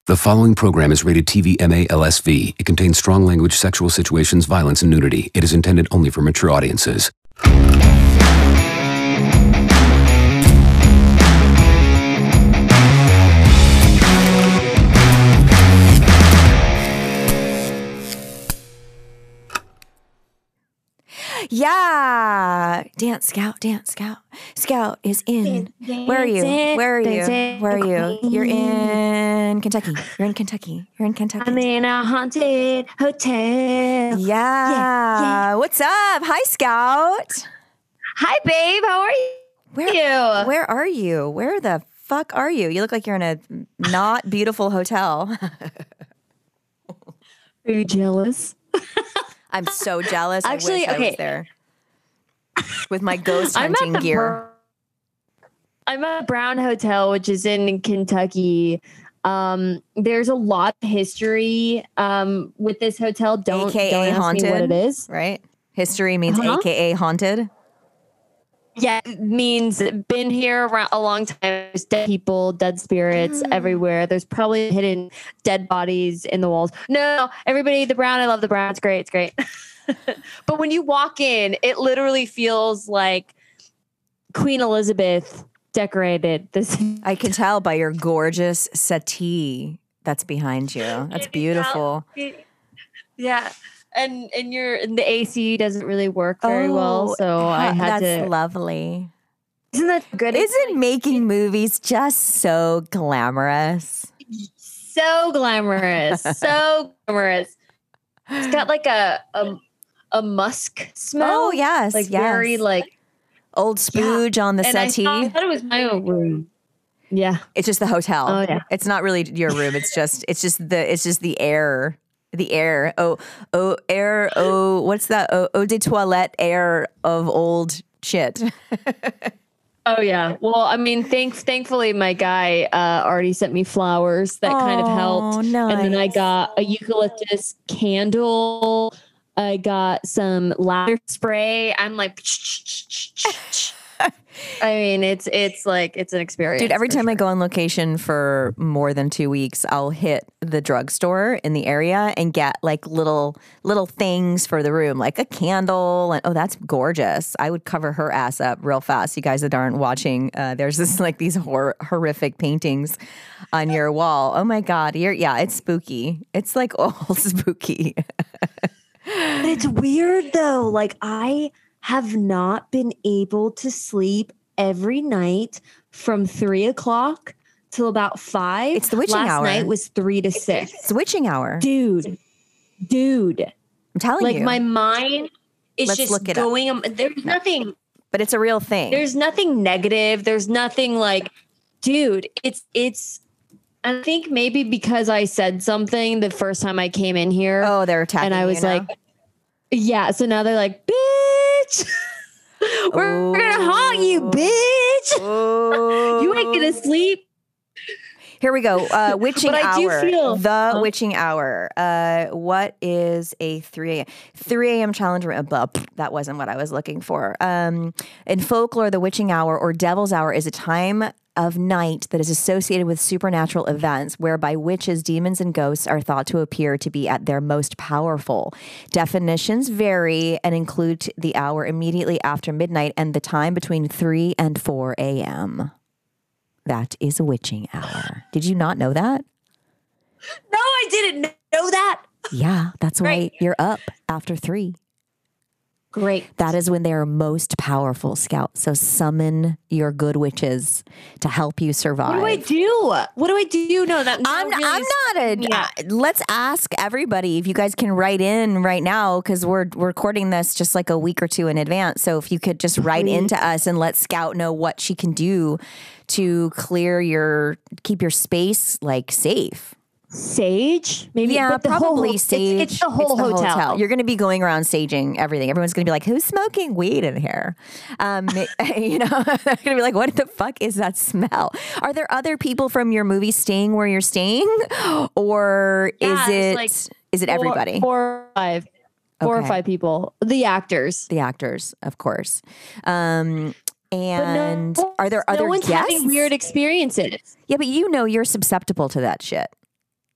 The following program is rated TV MA LSV. It contains strong language, sexual situations, violence, and nudity. It is intended only for mature audiences. Yeah. Dance Scout, Dance Scout. Scout is in. Where are you? Where are you? Where are you? You're in Kentucky. You're in Kentucky. You're in Kentucky. I'm in a haunted hotel. Yeah. What's up? Hi, Scout. Hi, babe. How are you? Where are you? Where the fuck are you? You look like you're in a not beautiful hotel. Are you jealous? I'm so jealous. Actually, I wish I was there with my ghost hunting gear. I'm at Brown Hotel, which is in Kentucky. There's a lot of history with this hotel. Don't ask haunted, me what it is. Right? History means AKA haunted. Yeah, it means been here around a long time. There's dead people, dead spirits everywhere. There's probably hidden dead bodies in the walls. No, everybody, the Brown. I love the Brown. It's great. It's great. But when you walk in, it literally feels like Queen Elizabeth decorated this. I can tell by your gorgeous settee that's behind you. That's beautiful. Yeah. And the AC doesn't really work very well, so I had to. That's lovely. Isn't that good? Isn't making movies just so glamorous? So glamorous, so glamorous. It's got like a musk smell. Oh yes, like very like old spooge on the settee. I thought it was my own room. Yeah, it's just the hotel. Oh yeah, it's not really your room. It's just the air. The air. Air. What's that? Eau de toilette air of old shit. Oh, yeah. Well, I mean, thankfully, my guy already sent me flowers that kind of helped. Nice. And then I got a eucalyptus candle. I got some lavender spray. I'm like, I mean, it's an experience. Dude, every time I go on location for more than 2 weeks, I'll hit the drugstore in the area and get like little things for the room, like a candle. And that's gorgeous. I would cover her ass up real fast. You guys that aren't watching, there's this like these horrific paintings on your wall. Oh my God. It's spooky. It's like all spooky. It's weird though. Like I have not been able to sleep every night from 3 o'clock till about 5. It's the witching hour. Last night was 3 to 6. It's the witching hour. Dude. I'm telling you. Like my mind is Let's just look it going. up. There's nothing. But it's a real thing. There's nothing negative. There's nothing like, dude, it's, I think maybe because I said something the first time I came in here. Oh, they're attacking and I was you now? like, yeah. So now they're like, bitch, we're gonna haunt you, bitch. You ain't gonna sleep. Here we go. Witching But I do hour. feel- The witching hour. What is a 3 a.m.? 3 a.m. challenge? That wasn't what I was looking for. In folklore, the witching hour or devil's hour is a time of night that is associated with supernatural events whereby witches, demons, and ghosts are thought to appear to be at their most powerful. Definitions vary and include the hour immediately after midnight and the time between 3 and 4 a.m. That is a witching hour. Did you not know that? No, I didn't know that. Yeah, that's why you're up after 3. Great. That is when they are most powerful, Scout. So summon your good witches to help you survive. What do I do? No, I'm not let's ask everybody if you guys can write in right now because we're recording this just like a week or 2 in advance. So if you could just write into us and let Scout know what she can do to keep your space like safe. Sage? Maybe. Yeah, but probably sage. It's the whole hotel. You're going to be going around saging everything. Everyone's going to be like, who's smoking weed in here? They're going to be like, what the fuck is that smell? Are there other people from your movie staying where you're staying? Or is it everybody? 4 or 5. 4 or 5 people. The actors. The actors, of course. And are there other no one's guests? having weird experiences. Yeah, but you're susceptible to that shit.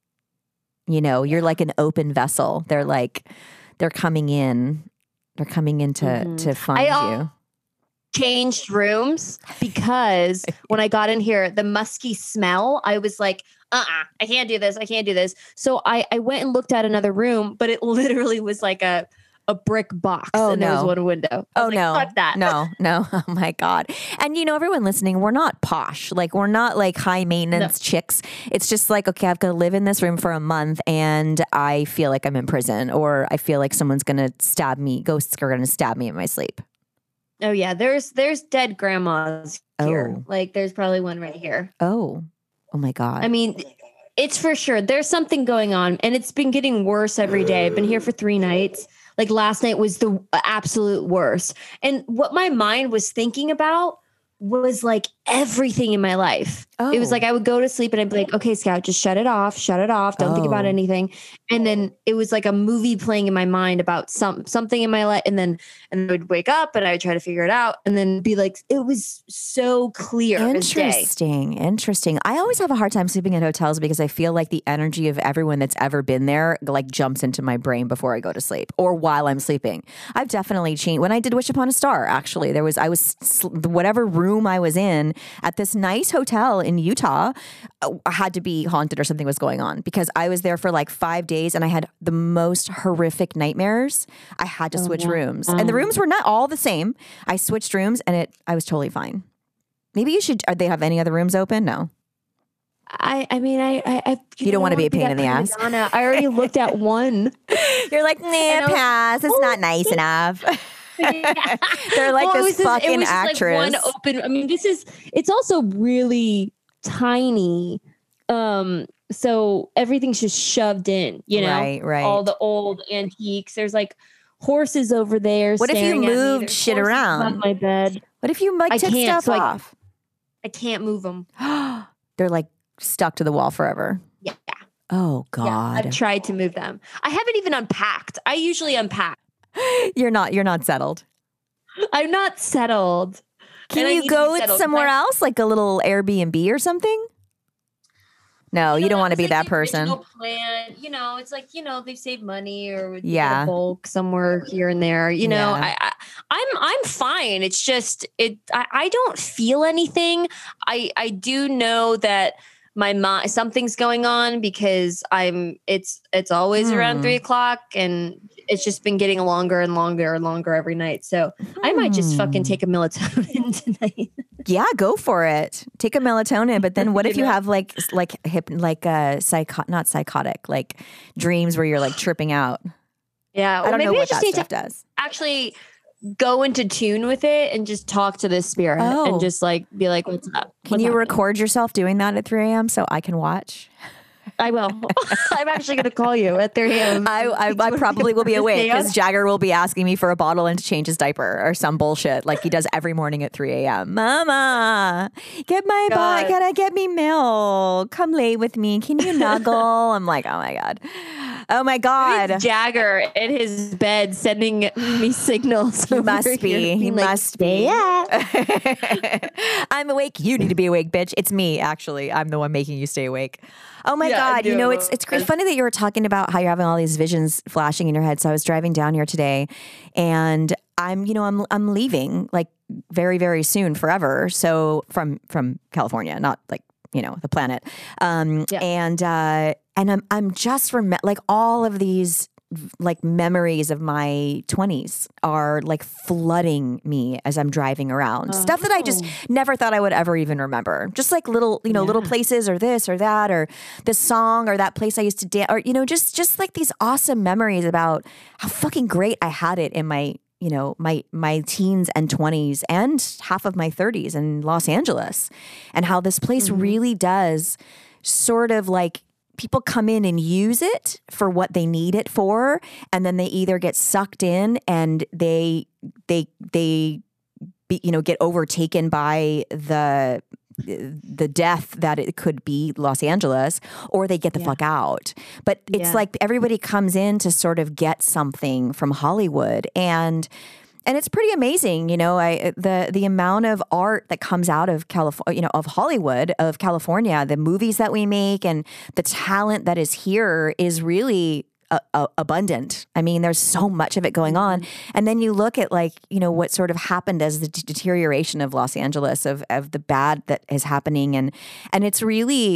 You're like an open vessel. They're coming in. They're coming in to find you. Changed rooms because when I got in here, the musky smell, I was like, I can't do this. I can't do this. So I went and looked at another room, but it literally was like a brick box and there was one window. No. Fuck that. No. Oh my God. And everyone listening, we're not posh. Like we're not like high maintenance chicks. It's just like, okay, I've got to live in this room for a month and I feel like I'm in prison, or I feel like someone's going to stab me. Ghosts are going to stab me in my sleep. Oh yeah. There's dead grandmas here. Oh. Like there's probably one right here. Oh my God. I mean, it's for sure. There's something going on and it's been getting worse every day. I've been here for 3 nights. Like last night was the absolute worst. And what my mind was thinking about was like everything in my life. It was like I would go to sleep and I'd be like, okay, Scout, just shut it off. Don't think about anything. And then it was like a movie playing in my mind about something in my life. And I would wake up and I would try to figure it out and then be like, it was so clear. Interesting. I always have a hard time sleeping in hotels because I feel like the energy of everyone that's ever been there like jumps into my brain before I go to sleep or while I'm sleeping. I've definitely changed. When I did Wish Upon a Star, actually, whatever room I was in at this nice hotel in Utah, I had to be haunted or something was going on because I was there for like 5 days and I had the most horrific nightmares. I had to switch rooms and the rooms were not all the same. I switched rooms and I was totally fine. Maybe you should, they have any other rooms open? No. I mean, you don't want to be a pain in the ass. I already looked at one. You're like, nah, pass. It's not nice enough. They're like this fucking actress. Like one open. I mean, it's also really tiny. So everything's just shoved in, Right. All the old antiques. There's like horses over there. What if you moved shit around? On my bed. What if you took stuff off? I can't move them. They're like stuck to the wall forever. Yeah. Oh God. Yeah, I've tried to move them. I haven't even unpacked. I usually unpack. You're not settled. I'm not settled. Can you go somewhere else, like a little Airbnb or something? No, you don't want to be that person. Plan. It's like, they save money or get a bulk somewhere here and there. I'm fine. It's just I don't feel anything. I do know that my mind, something's going on because it's always around 3:00 and it's just been getting longer and longer and longer every night. So I might just fucking take a melatonin tonight. Yeah, go for it. Take a melatonin, but then what if you have like not psychotic, like dreams where you're like tripping out? Yeah, I don't know what that stuff does. Actually go into tune with it and just talk to this spirit and just like be like, what's up? Can you record yourself doing that at 3 a.m. so I can watch? I will. I'm actually going to call you at 3 a.m. I probably will be awake because Jagger will be asking me for a bottle and to change his diaper or some bullshit like he does every morning at 3 a.m. Mama, get me milk. Come lay with me. Can you snuggle? I'm like, oh my God. Oh my God. It's Jagger in his bed sending me signals. He must be. He must be. I'm awake. You need to be awake, bitch. It's me, actually. I'm the one making you stay awake. Oh my God. It's funny that you were talking about how you're having all these visions flashing in your head. So I was driving down here today and I'm leaving like very, very soon forever. So from California, not like, the planet. And I'm just like all of these like memories of my 20s are like flooding me as I'm driving around. Stuff that I just never thought I would ever even remember. Just like little, little places or this or that or this song or that place I used to dance or, just like these awesome memories about how fucking great I had it in my my teens and 20s and half of my 30s in Los Angeles and how this place really does sort of like people come in and use it for what they need it for. And then they either get sucked in and they get overtaken by the death that it could be Los Angeles, or they get the fuck out. But it's like everybody comes in to sort of get something from Hollywood. And And it's pretty amazing, the amount of art that comes out of California, of Hollywood, of California, the movies that we make, and the talent that is here is really abundant. I mean, there's so much of it going on. And then you look at what sort of happened as the deterioration of Los Angeles, of the bad that is happening. And it's really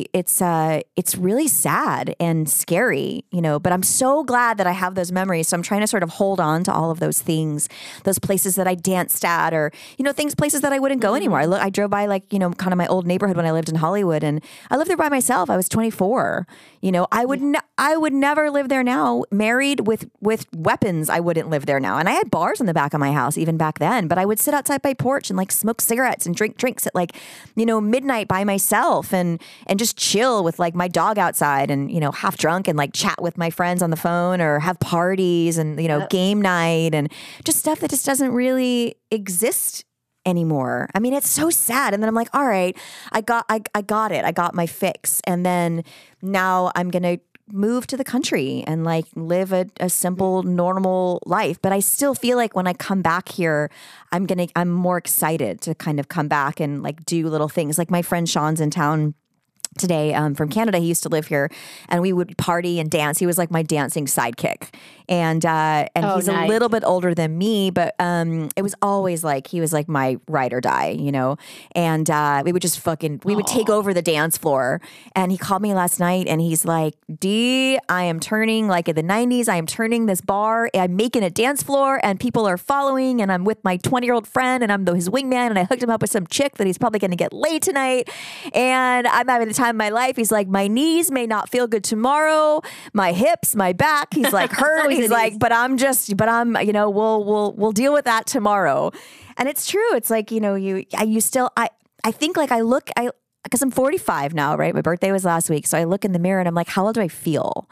sad and scary, but I'm so glad that I have those memories. So I'm trying to sort of hold on to all of those things, those places that I danced at, or, places that I wouldn't go anymore. I drove by kind of my old neighborhood when I lived in Hollywood, and I lived there by myself. I was 24. I would never live there now. Married with weapons, I wouldn't live there now. And I had bars in the back of my house even back then, but I would sit outside my porch and smoke cigarettes and drink drinks at midnight by myself and just chill with my dog outside and, half drunk and chat with my friends on the phone or have parties and, game night and just stuff that just doesn't really exist anymore. I mean, it's so sad. And then I'm like, all right, I got it. I got my fix. And then now I'm going to move to the country and live a simple, normal life. But I still feel like when I come back here, I'm more excited to kind of come back and do little things. Like my friend Sean's in town today from Canada. He used to live here, and we would party and dance. He was my dancing sidekick. And he's a little bit older than me, but it was always he was my ride or die, and we would just we would take over the dance floor. And he called me last night and he's like, D, I am turning in the 90s. I am turning this bar. I'm making a dance floor and people are following, and I'm with my 20-year-old friend and I'm his wingman, and I hooked him up with some chick that he's probably going to get laid tonight. And I'm having the time of my life. He's like, my knees may not feel good tomorrow. My hips, my back. He's hurt. He's but I'm, we'll deal with that tomorrow. And it's true. It's I think because I'm 45 now, right? My birthday was last week. So I look in the mirror and I'm like, how old do I feel?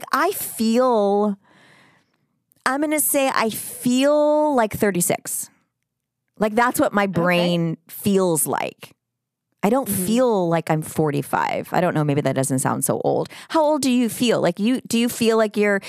I'm going to say I feel like 36. That's what my brain feels like. I don't feel like I'm 45. I don't know. Maybe that doesn't sound so old. How old do you feel? Do you feel like you're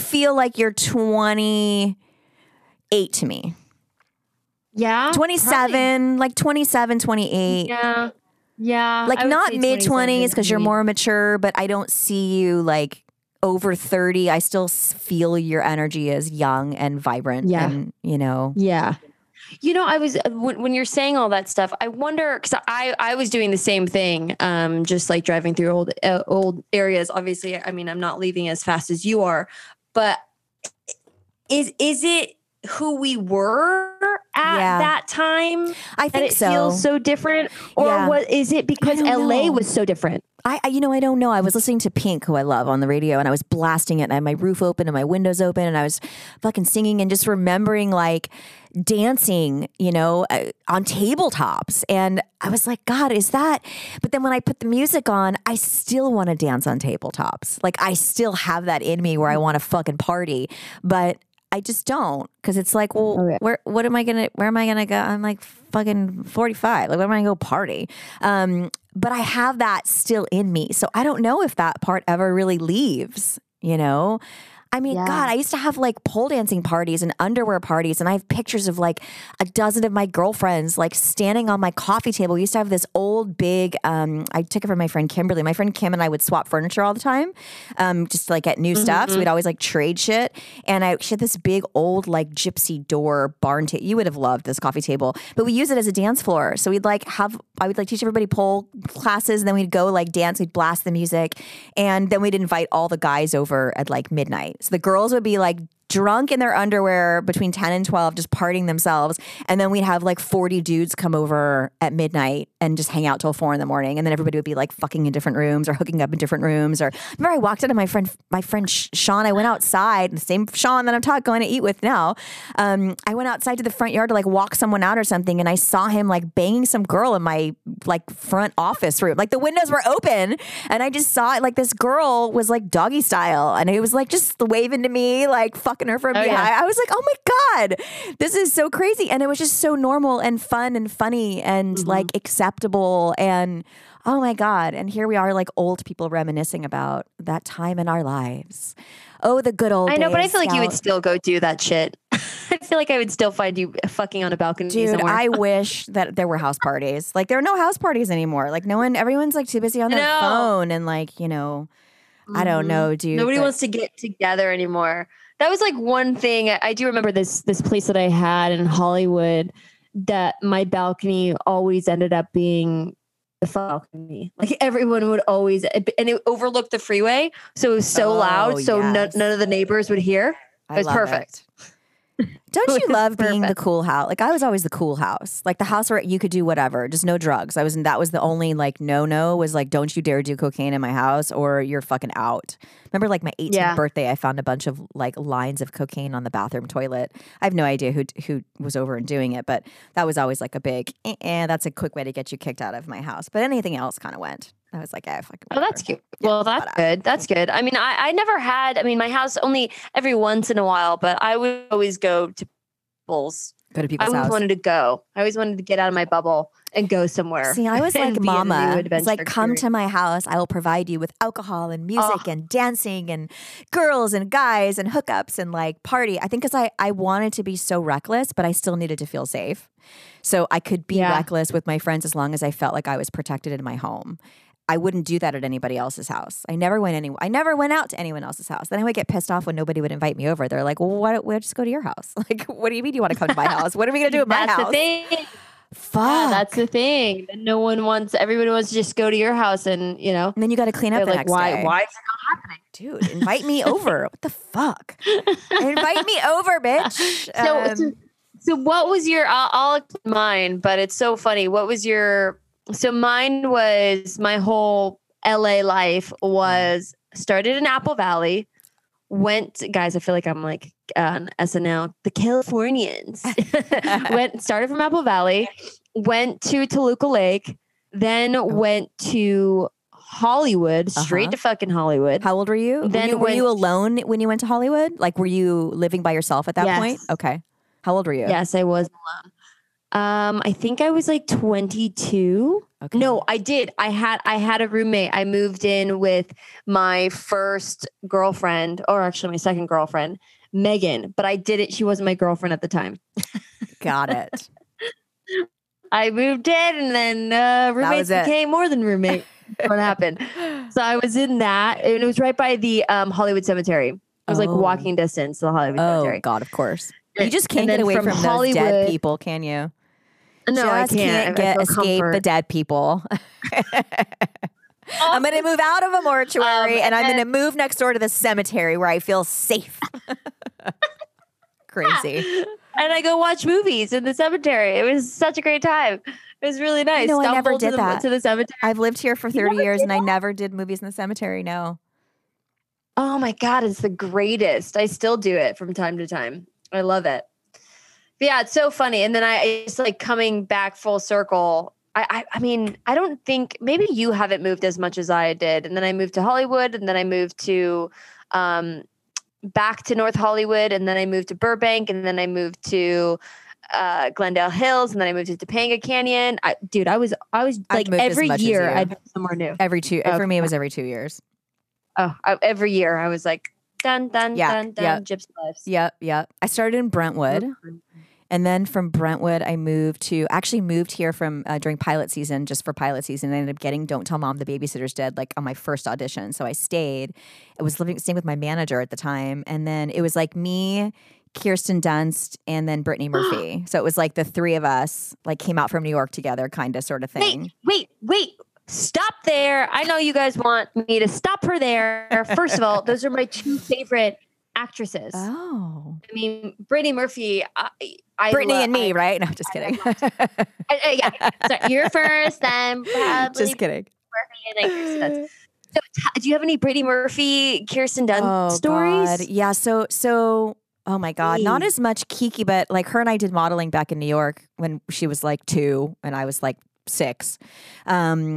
28 to me? Yeah. 27, probably. 27, 28. Yeah. Yeah. Not mid 20s because you're more mature, but I don't see you over 30. I still feel your energy as young and vibrant. Yeah. And, Yeah. I was when you're saying all that stuff, I wonder, because I was doing the same thing, just driving through old areas. Obviously, I mean, I'm not leaving as fast as you are, but is it who we were at that time? I think so. It feels so different, or what is it because LA was so different? I don't know. I was listening to Pink, who I love, on the radio, and I was blasting it, and I had my roof open and my windows open, and I was fucking singing and just remembering dancing, on tabletops. And I was like, God, is that? But then when I put the music on, I still want to dance on tabletops. I still have that in me where I want to fucking party, but I just don't, because it's where am I gonna go? I'm fucking 45. Where am I gonna go party? But I have that still in me. So I don't know if that part ever really leaves, I mean, God, I used to have pole dancing parties and underwear parties. And I have pictures of a dozen of my girlfriends standing on my coffee table. We used to have this old big, I took it from my friend Kimberly. My friend Kim and I would swap furniture all the time, just at new stuff. So we'd always trade shit. And she had this big old gypsy door barn table. You would have loved this coffee table, but we use it as a dance floor. So we'd I would teach everybody pole classes, and then we'd go dance, we'd blast the music. And then we'd invite all the guys over at midnight. So the girls would be drunk in their underwear between 10 and 12, just partying themselves. And then we'd have 40 dudes come over at midnight and just hang out till 4 a.m. And then everybody would be fucking in different rooms or hooking up in different rooms. Or remember, I walked into my friend Sean. I went outside, the same Sean that I'm going to eat with now. I went outside to the front yard to walk someone out or something. And I saw him banging some girl in my front office room. The windows were open, and I just saw it. This girl was doggy style, and it was just waving to me, fucking her from behind. Yeah. I was like, oh my God, this is so crazy. And it was just so normal and fun and funny and acceptable. And oh my God. And here we are, old people reminiscing about that time in our lives. Oh, the good old days. I know, but I feel you would still go do that shit. I feel like I would still find you fucking on a balcony Dude, somewhere. I wish that there were house parties. Like there are no house parties anymore. Like everyone's like too busy on their phone and like, you know, I don't know, dude. Nobody wants to get together anymore. That was like one thing. I do remember this place that I had in Hollywood that my balcony always ended up being the balcony. Like everyone would always, and it overlooked the freeway. So it was so loud. So yes. none of the neighbors would hear. It was perfect. Don't you love being the cool house? Like I was always the cool house, like the house where you could do whatever, just no drugs. That was the only like no was like, don't you dare do cocaine in my house or you're fucking out. Remember like my 18th birthday, I found a bunch of like lines of cocaine on the bathroom toilet. I have no idea who was over and doing it, but that was always like a big, that's a quick way to get you kicked out of my house. But anything else kind of went. I was like, fucking oh, that's cute. Well, that's good. That's good. I mean, I never had, my house only every once in a while, but I would always go to people's. Go to people's house. I always wanted to go. I always wanted to get out of my bubble and go somewhere. See, I was like, Mama, it's like, come to my house. I will provide you with alcohol and music and dancing and girls and guys and hookups and like party. I think because I wanted to be so reckless, but I still needed to feel safe. So I could be reckless with my friends as long as I felt like I was protected in my home. I wouldn't do that at anybody else's house. I never went out to anyone else's house. Then I would get pissed off when nobody would invite me over. They're like, well, we'll just go to your house. Like, what do you mean you want to come to my house? What are we going to do at my house? That's the thing. Fuck. Yeah, that's the thing. Everybody wants to just go to your house and, you know. And then you got to clean up the next day. Why is it not happening? Dude, invite me over. What the fuck? Invite me over, bitch. So what was your, I'll explain mine, but it's so funny. What was your... So mine was my whole LA life was started in Apple Valley, guys, I feel like I'm like on SNL, the Californians. Started from Apple Valley, went to Toluca Lake, then went to Hollywood, straight to fucking Hollywood. How old were you? Were you alone when you went to Hollywood? Like, were you living by yourself at that point? Okay. How old were you? Yes, I was alone. I think I was like 22. Okay. No, I did. I had a roommate. I moved in with my first girlfriend, or actually my second girlfriend, Megan, but I didn't. She wasn't my girlfriend at the time. Got it. I moved in and then roommates became more than roommate. What happened? So I was in that. And it was right by the Hollywood Cemetery. It was like walking distance to the Hollywood Cemetery. Oh, God, of course. You just can't get away from Hollywood, those dead people, can you? No, I can't. Escape the dead people. I'm going to move out of a mortuary and I'm going to move next door to the cemetery where I feel safe. Crazy. Yeah. And I go watch movies in the cemetery. It was such a great time. It was really nice. No, I never did that. To the cemetery. I've lived here for 30 years and I never did movies in the cemetery. No. Oh my God, it's the greatest. I still do it from time to time. I love it. But yeah, it's so funny. And then it's like coming back full circle. I mean, I don't think, maybe you haven't moved as much as I did. And then I moved to Hollywood and then I moved to back to North Hollywood and then I moved to Burbank and then I moved to Glendale Hills and then I moved to Topanga Canyon. I was like every year I'd go somewhere new. For me, it was every 2 years. Every year I was like, dun, Gypsy Lives. Yeah. I started in Brentwood. And then from Brentwood, I moved here from during pilot season, just for pilot season. I ended up getting Don't Tell Mom the Babysitter's Dead, like on my first audition. So I stayed. I was staying with my manager at the time. And then it was like me, Kirsten Dunst, and then Brittany Murphy. So it was like the three of us like came out from New York together, kind of sort of thing. Wait. Stop there. I know you guys want me to stop her there. First of all, those are my two favorite actresses. Oh. I mean, Brittany Murphy. Brittany and me, right? No, just kidding. Yeah. Sorry, you're first, then probably just kidding. Murphy and then Kirsten Dunst. So, do you have any Brittany Murphy, Kirsten Dunst stories? God. Yeah. So. Oh my God. Please. Not as much Kiki, but like her and I did modeling back in New York when she was like 2 and I was like 6.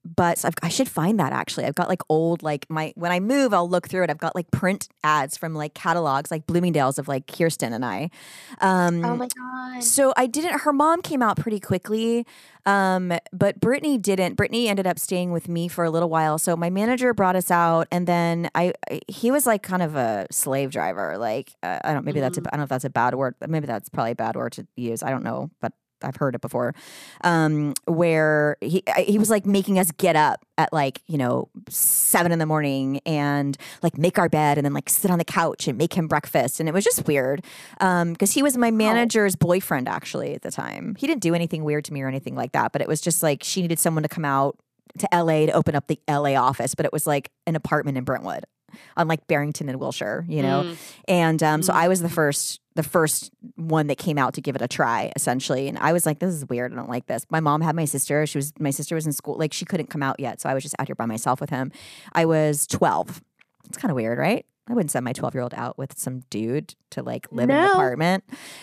but I should find that actually. I've got like old, like when I move, I'll look through it. I've got like print ads from like catalogs, like Bloomingdale's of like Kirsten and I. Oh my God. So her mom came out pretty quickly. But Brittany didn't. Brittany ended up staying with me for a little while. So my manager brought us out, and then he was like kind of a slave driver. Like, I don't know if that's a bad word. Maybe that's probably a bad word to use. I don't know, but I've heard it before, where he was like making us get up at like, 7 a.m. and like make our bed and then like sit on the couch and make him breakfast. And it was just weird. Cause he was my manager's boyfriend actually at the time. He didn't do anything weird to me or anything like that, but it was just like, she needed someone to come out to LA to open up the LA office, but it was like an apartment in Brentwood on like Barrington and Wilshire, And so I was the first one that came out to give it a try, essentially. And I was like, this is weird. I don't like this. My mom had my sister. My sister was in school. Like, she couldn't come out yet. So I was just out here by myself with him. I was 12. It's kind of weird, right? I wouldn't send my 12-year-old out with some dude to like live in an apartment.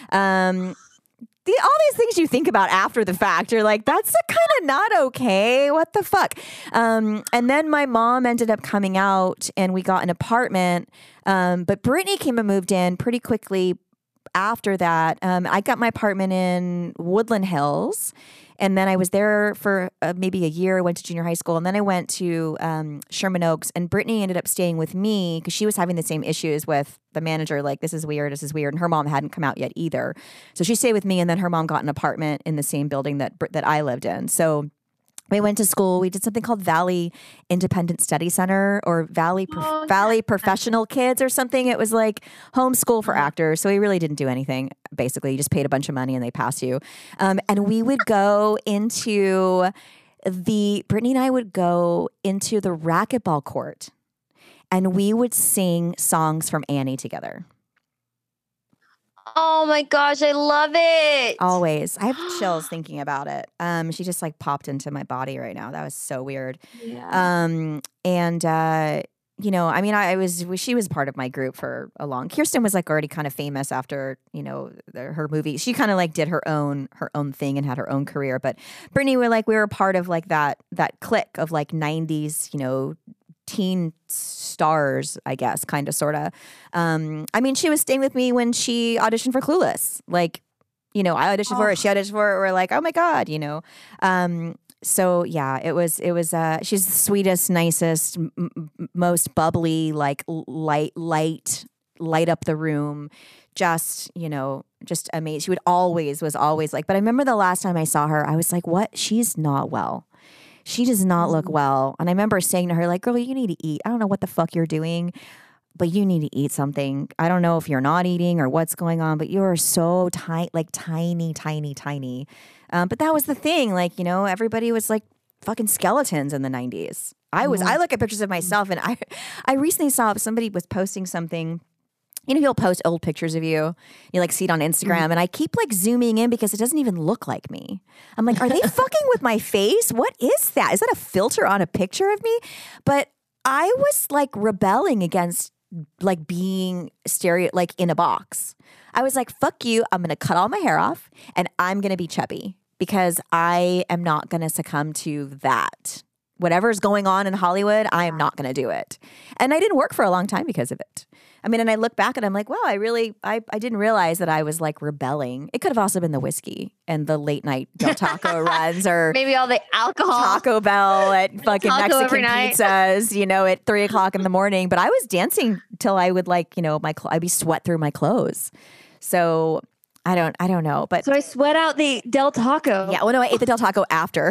All these things you think about after the fact, you're like, that's kind of not okay. What the fuck? And then my mom ended up coming out and we got an apartment. But Brittany came and moved in pretty quickly after that. I got my apartment in Woodland Hills. And then I was there for maybe a year. I went to junior high school. And then I went to Sherman Oaks. And Brittany ended up staying with me because she was having the same issues with the manager. Like, this is weird. And her mom hadn't come out yet either. So she stayed with me. And then her mom got an apartment in the same building that I lived in. So we went to school. We did something called Valley Independent Study Center or Valley Professional Kids or something. It was like homeschool for actors. So we really didn't do anything. Basically, you just paid a bunch of money and they passed you. And we would go into Brittany and I would go into the racquetball court and we would sing songs from Annie together. Oh my gosh, I love it. Always. I have chills thinking about it. She just like popped into my body right now. That was so weird. Yeah. She was part of my group for a long. Kirsten was like already kind of famous after, her movie. She kind of like did her own thing and had her own career. But Brittany, we were part of like that clique of like 90s, teen stars, I guess, kind of, sort of. She was staying with me when she auditioned for Clueless. Like, I auditioned for it. She auditioned for it. We're like, oh my God, So yeah, it was, she's the sweetest, nicest, most bubbly, like light up the room. Just amazing. She was always like, but I remember the last time I saw her, I was like, what? She's not well. She does not look well. And I remember saying to her, like, girl, you need to eat. I don't know what the fuck you're doing, but you need to eat something. I don't know if you're not eating or what's going on, but you're so tight, like tiny, tiny, tiny. But that was the thing. Like, everybody was like fucking skeletons in the 90s. I look at pictures of myself and I recently saw somebody was posting something. He'll post old pictures of you. You like see it on Instagram and I keep like zooming in because it doesn't even look like me. I'm like, are they fucking with my face? What is that? Is that a filter on a picture of me? But I was like rebelling against like being like in a box. I was like, fuck you. I'm going to cut all my hair off and I'm going to be chubby because I am not going to succumb to that. Whatever's going on in Hollywood, I am not going to do it. And I didn't work for a long time because of it. And I look back and I'm like, wow, I didn't realize that I was like rebelling. It could have also been the whiskey and the late night Del Taco runs or maybe all the alcohol. Taco Bell at fucking Taco Mexican pizzas, at 3 o'clock in the morning. But I was dancing till I would like, I'd be sweat through my clothes. So I don't know, but so I sweat out the Del Taco. Yeah, well, no, I ate the Del Taco after,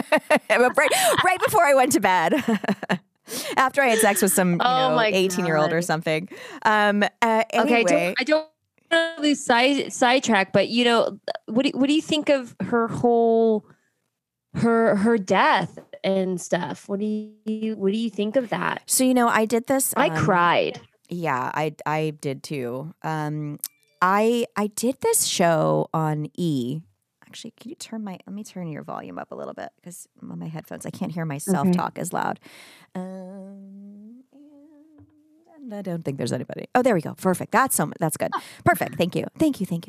right before I went to bed. After I had sex with some 18-year-old or something. Anyway. Okay, I don't want to lose sidetrack, but what do you think of her whole her death and stuff? What do you think of that? So I did this. I cried. Yeah, I did too. I did this show on E. Actually, can you let me turn your volume up a little bit because on my headphones I can't hear myself talk as loud. And I don't think there's anybody. Oh, there we go. Perfect. That's good. Perfect. Thank you.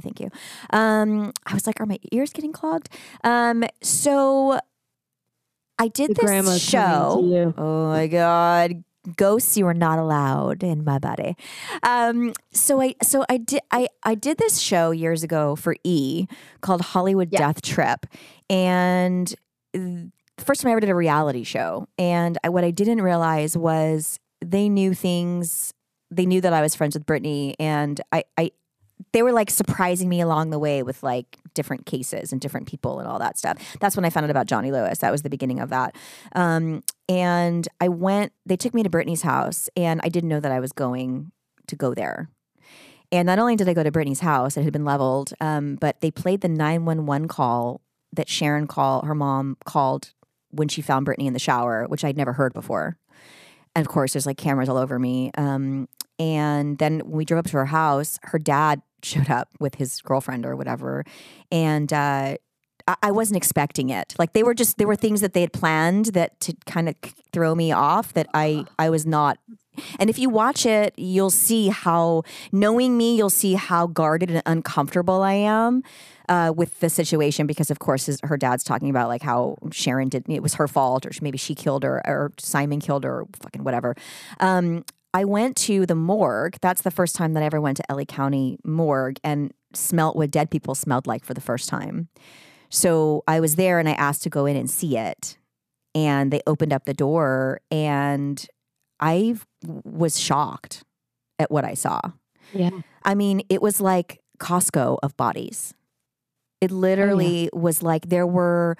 I was like, are my ears getting clogged? So I did The this grandma's coming to show. you. Oh my God. Ghosts, you are not allowed in my body. I did this show years ago for E called Hollywood Yeah. Death Trip, and the first time I ever did a reality show. And what I didn't realize was they knew things. They knew that I was friends with Brittany, and they were like surprising me along the way with like different cases and different people and all that stuff. That's when I found out about Johnny Lewis. That was the beginning of that. And they took me to Brittany's house, and I didn't know that I was going to go there. And not only did I go to Brittany's house, it had been leveled, but they played the 911 call that her mom called when she found Brittany in the shower, which I'd never heard before. And of course, there's like cameras all over me. And then when we drove up to her house, her dad showed up with his girlfriend or whatever. And I wasn't expecting it. Like there were things that they had planned that to kind of throw me off that I was not. And if you watch it, you'll see knowing me, you'll see how guarded and uncomfortable I am with the situation, because of course her dad's talking about like how Sharon it was her fault, or maybe she killed her, or Simon killed her, or fucking whatever. I went to the morgue. That's the first time that I ever went to LA County morgue and smelt what dead people smelled like for the first time. So I was there and I asked to go in and see it. And they opened up the door and I was shocked at what I saw. Yeah. I mean, it was like Costco of bodies. It literally was like there were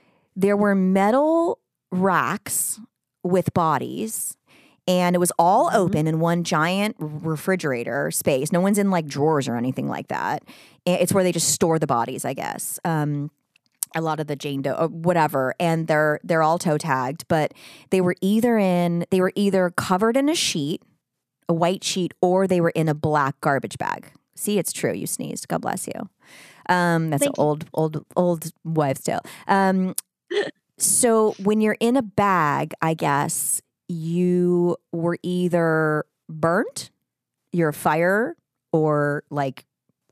metal racks with bodies, and it was all open in one giant refrigerator space. No one's in like drawers or anything like that. It's where they just store the bodies, I guess. A lot of the Jane Doe or whatever, and they're all toe tagged, but they were either covered in a white sheet, or they were in a black garbage bag. See, it's true. You sneezed. God bless you. That's an old wives' tale. So when you're in a bag, I guess you were either burnt, you're fire, or like,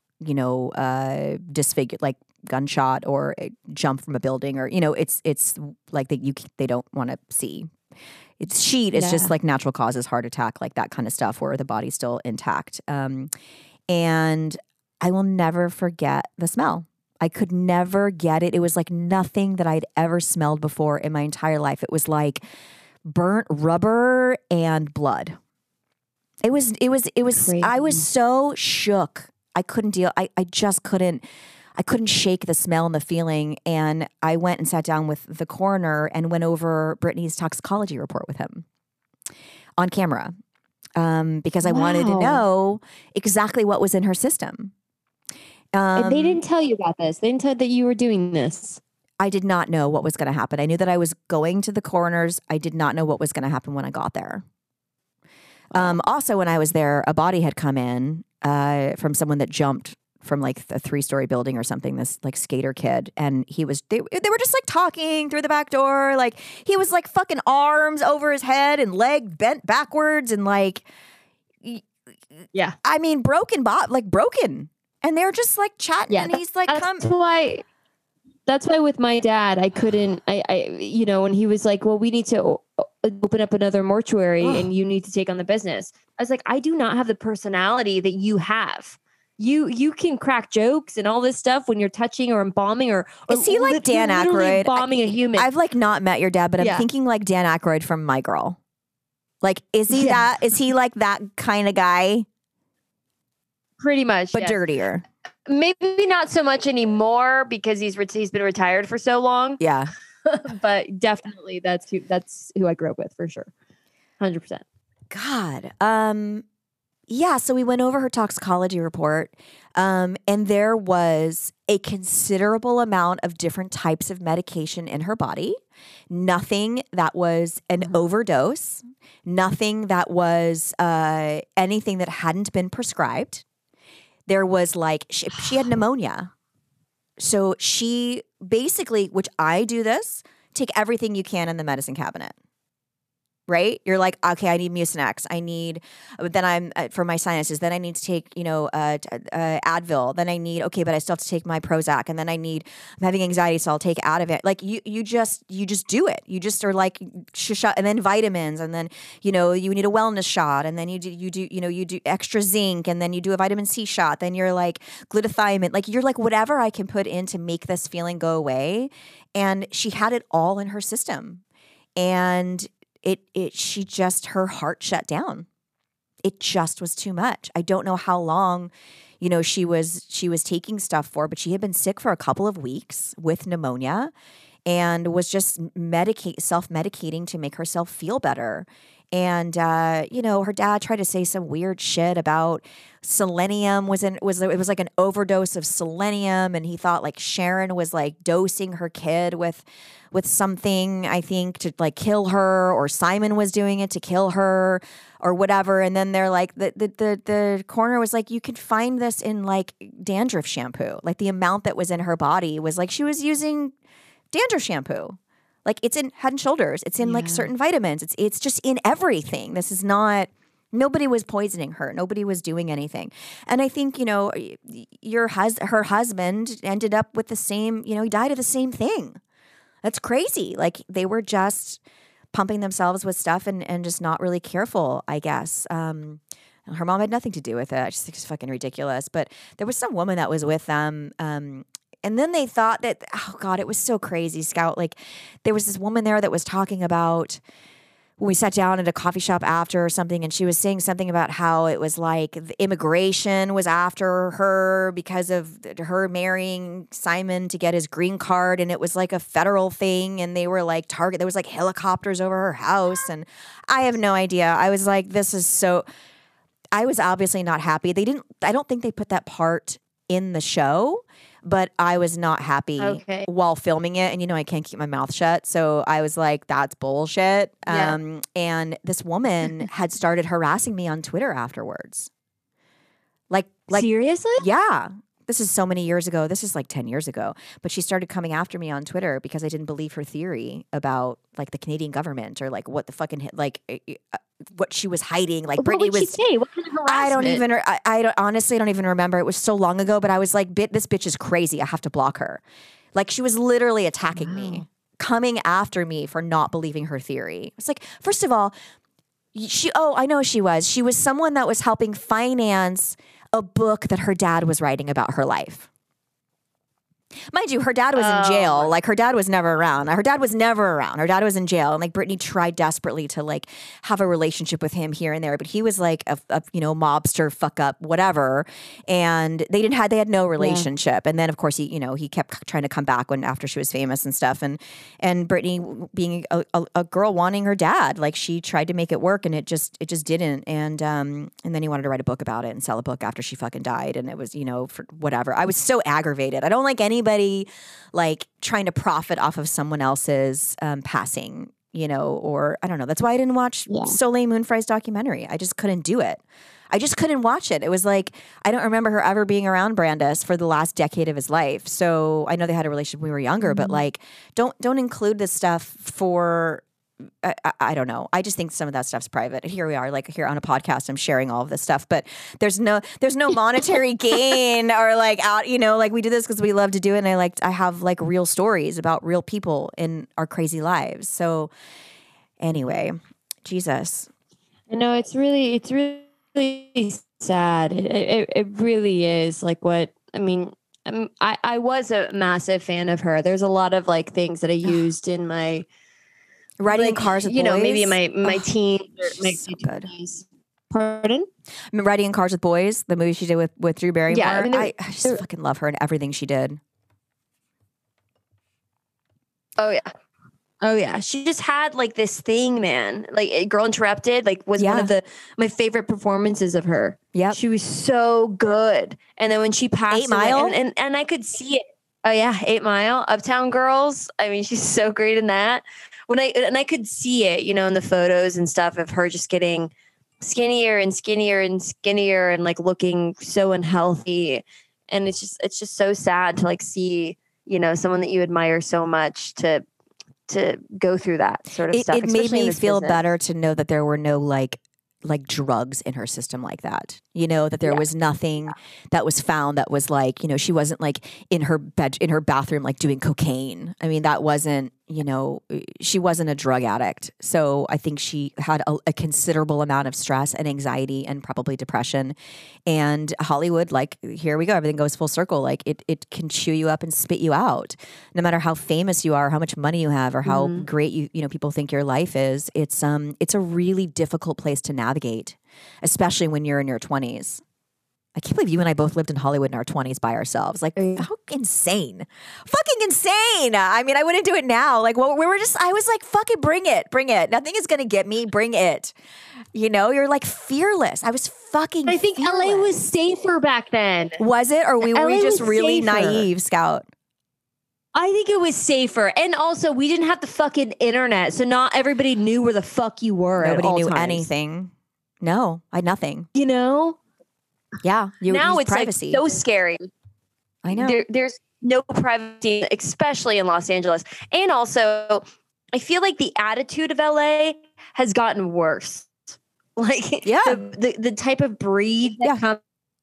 disfigured, like gunshot or jump from a building, or it's like they don't want to see. It's sheet. It's just like natural causes, heart attack, like that kind of stuff, where the body's still intact. And I will never forget the smell. I could never get it. It was like nothing that I'd ever smelled before in my entire life. It was like burnt rubber and blood. It was crazy. I was so shook. I couldn't deal. I just couldn't. I couldn't shake the smell and the feeling. And I went and sat down with the coroner and went over Brittany's toxicology report with him on camera, because I wanted to know exactly what was in her system. And they didn't tell you about this. They didn't tell you that you were doing this. I did not know what was going to happen. I knew that I was going to the coroner's. I did not know what was going to happen when I got there. Also, when I was there, a body had come in from someone that jumped from like a 3-story building or something, this like skater kid. And they were just like talking through the back door. Like he was like fucking arms over his head and leg bent backwards and like, yeah, I mean, broken. And they're just like chatting, and he's like, That's why with my dad, I couldn't, when he was like, well, we need to open up another mortuary and you need to take on the business. I was like, I do not have the personality that you have. You can crack jokes and all this stuff when you're touching or embalming or is he like Dan Aykroyd? Embalming a human. I've like not met your dad, but I'm thinking like Dan Aykroyd from My Girl. Like, is he that? Is he like that kind of guy? Pretty much, but dirtier. Maybe not so much anymore because he's been retired for so long. Yeah, but definitely that's who I grew up with for sure, 100%. God, yeah. So we went over her toxicology report, and there was a considerable amount of different types of medication in her body. Nothing that was an overdose. Nothing that was anything that hadn't been prescribed. There was like, she had pneumonia. So she basically, which I do this, take everything you can in the medicine cabinet. right? You're like, okay, I need Mucinex. Then I'm for my sinuses. Then I need to take, Advil. Then I need, okay, but I still have to take my Prozac. And then I'm having anxiety, so I'll take Ativan. Like you just do it. You just are like, and then vitamins, and then you need a wellness shot, and then you do extra zinc, and then you do a vitamin C shot. Then you're like glutathione, like you're like whatever I can put in to make this feeling go away. And she had it all in her system, and her heart shut down. It just was too much. I don't know how long, she was taking stuff for, but she had been sick for a couple of weeks with pneumonia and was just self-medicating to make herself feel better. And, her dad tried to say some weird shit about selenium it was like an overdose of selenium. And he thought like Sharon was like dosing her kid with something, I think, to like kill her, or Simon was doing it to kill her or whatever. And then they're like, the coroner was like, you could find this in like dandruff shampoo. Like the amount that was in her body was like, she was using dandruff shampoo. Like it's in Head and Shoulders. It's in like certain vitamins. It's just in everything. This is not, nobody was poisoning her. Nobody was doing anything. And I think, her husband ended up with the same, he died of the same thing. That's crazy. Like they were just pumping themselves with stuff and just not really careful, I guess. Her mom had nothing to do with it. I just think it's fucking ridiculous. But there was some woman that was with them, and then they thought that, oh God, it was so crazy, Scout. Like there was this woman there that was talking about, when we sat down at a coffee shop after or something, and she was saying something about how it was like the immigration was after her because of her marrying Simon to get his green card. And it was like a federal thing. And they were like there was like helicopters over her house. And I have no idea. I was like, I was obviously not happy. I don't think they put that part in the show, but I was not happy while filming it. And, I can't keep my mouth shut. So I was like, that's bullshit. Yeah. And this woman had started harassing me on Twitter afterwards. Like seriously? Yeah. This is so many years ago. This is like 10 years ago. But she started coming after me on Twitter because I didn't believe her theory about like the Canadian government or like what the fucking what she was hiding. Like Brittany what would she say? What kind of harassment? I honestly don't even remember. It was so long ago, but I was like, this bitch is crazy. I have to block her. Like she was literally attacking me, coming after me for not believing her theory. It's like, first of all, I know she was someone that was helping finance a book that her dad was writing about her life. Mind you, her dad was in jail. Like her dad was never around. Her dad was in jail. And like Brittany tried desperately to like have a relationship with him here and there, but he was like a mobster, fuck up, whatever. And they had no relationship. Yeah. And then of course he kept trying to come back after she was famous and stuff. And Brittany being a girl wanting her dad, like she tried to make it work and it just didn't. And then he wanted to write a book about it and sell a book after she fucking died. And it was, for whatever. I was so aggravated. I don't like anybody like trying to profit off of someone else's passing, or I don't know. That's why I didn't watch Soleil Moon Frye's documentary. I just couldn't do it. I just couldn't watch it. It was like, I don't remember her ever being around Brandes for the last decade of his life. So I know they had a relationship when we were younger, but like, don't include this stuff for, I don't know. I just think some of that stuff's private. Here we are, like here on a podcast, I'm sharing all of this stuff, but there's no monetary gain or like out, like we do this because we love to do it. And I have like real stories about real people in our crazy lives. So anyway, Jesus. I know it's really sad. It really is like what, I mean, I was a massive fan of her. There's a lot of like things that I used in my riding in cars with boys. Maybe in my teens or my so good. Pardon? I mean, Riding in Cars with Boys, the movie she did with Drew Barrymore. Yeah, I mean, I just fucking love her and everything she did. Oh yeah. She just had like this thing, man. Like Girl Interrupted, like was one of my favorite performances of her. Yeah, she was so good. And then when she passed 8 Mile, and I could see it. Oh yeah, 8 Mile, Uptown Girls. I mean, she's so great in that. I could see it, in the photos and stuff of her just getting skinnier and skinnier and skinnier and like looking so unhealthy. And it's just so sad to like see, someone that you admire so much to to go through that sort of stuff. It made especially in me this feel business. better to know that there were no like drugs in her system like that. You know, that there was nothing that was found that was like, you know, she wasn't like in her bathroom like doing cocaine. I mean, that wasn't, you know, she wasn't a drug addict. So I think she had a considerable amount of stress and anxiety and probably depression. And Hollywood, like, here we go, everything goes full circle. Like it can chew you up and spit you out. No matter how famous you are, how much money you have, or how great you know people think your life is, it's a really difficult place to navigate, especially when you're in your 20s. I can't believe you and I both lived in Hollywood in our 20s by ourselves. Like, how insane. Fucking insane. I mean, I wouldn't do it now. Like, well, I was like, fucking bring it. Nothing is going to get me. Bring it. You know, you're like fearless. I was fucking I think fearless. LA was safer back then. Was it? Or were LA we just was really safer. naive, Scout? I think it was safer. And also, we didn't have the fucking internet. So not everybody knew where the fuck you were. Nobody at all knew times. anything. No, I had nothing. You know? Yeah. Now use it's privacy. like so scary. I know. There's no privacy, especially in Los Angeles. And also, I feel like the attitude of LA has gotten worse. Like, the type of breed that comes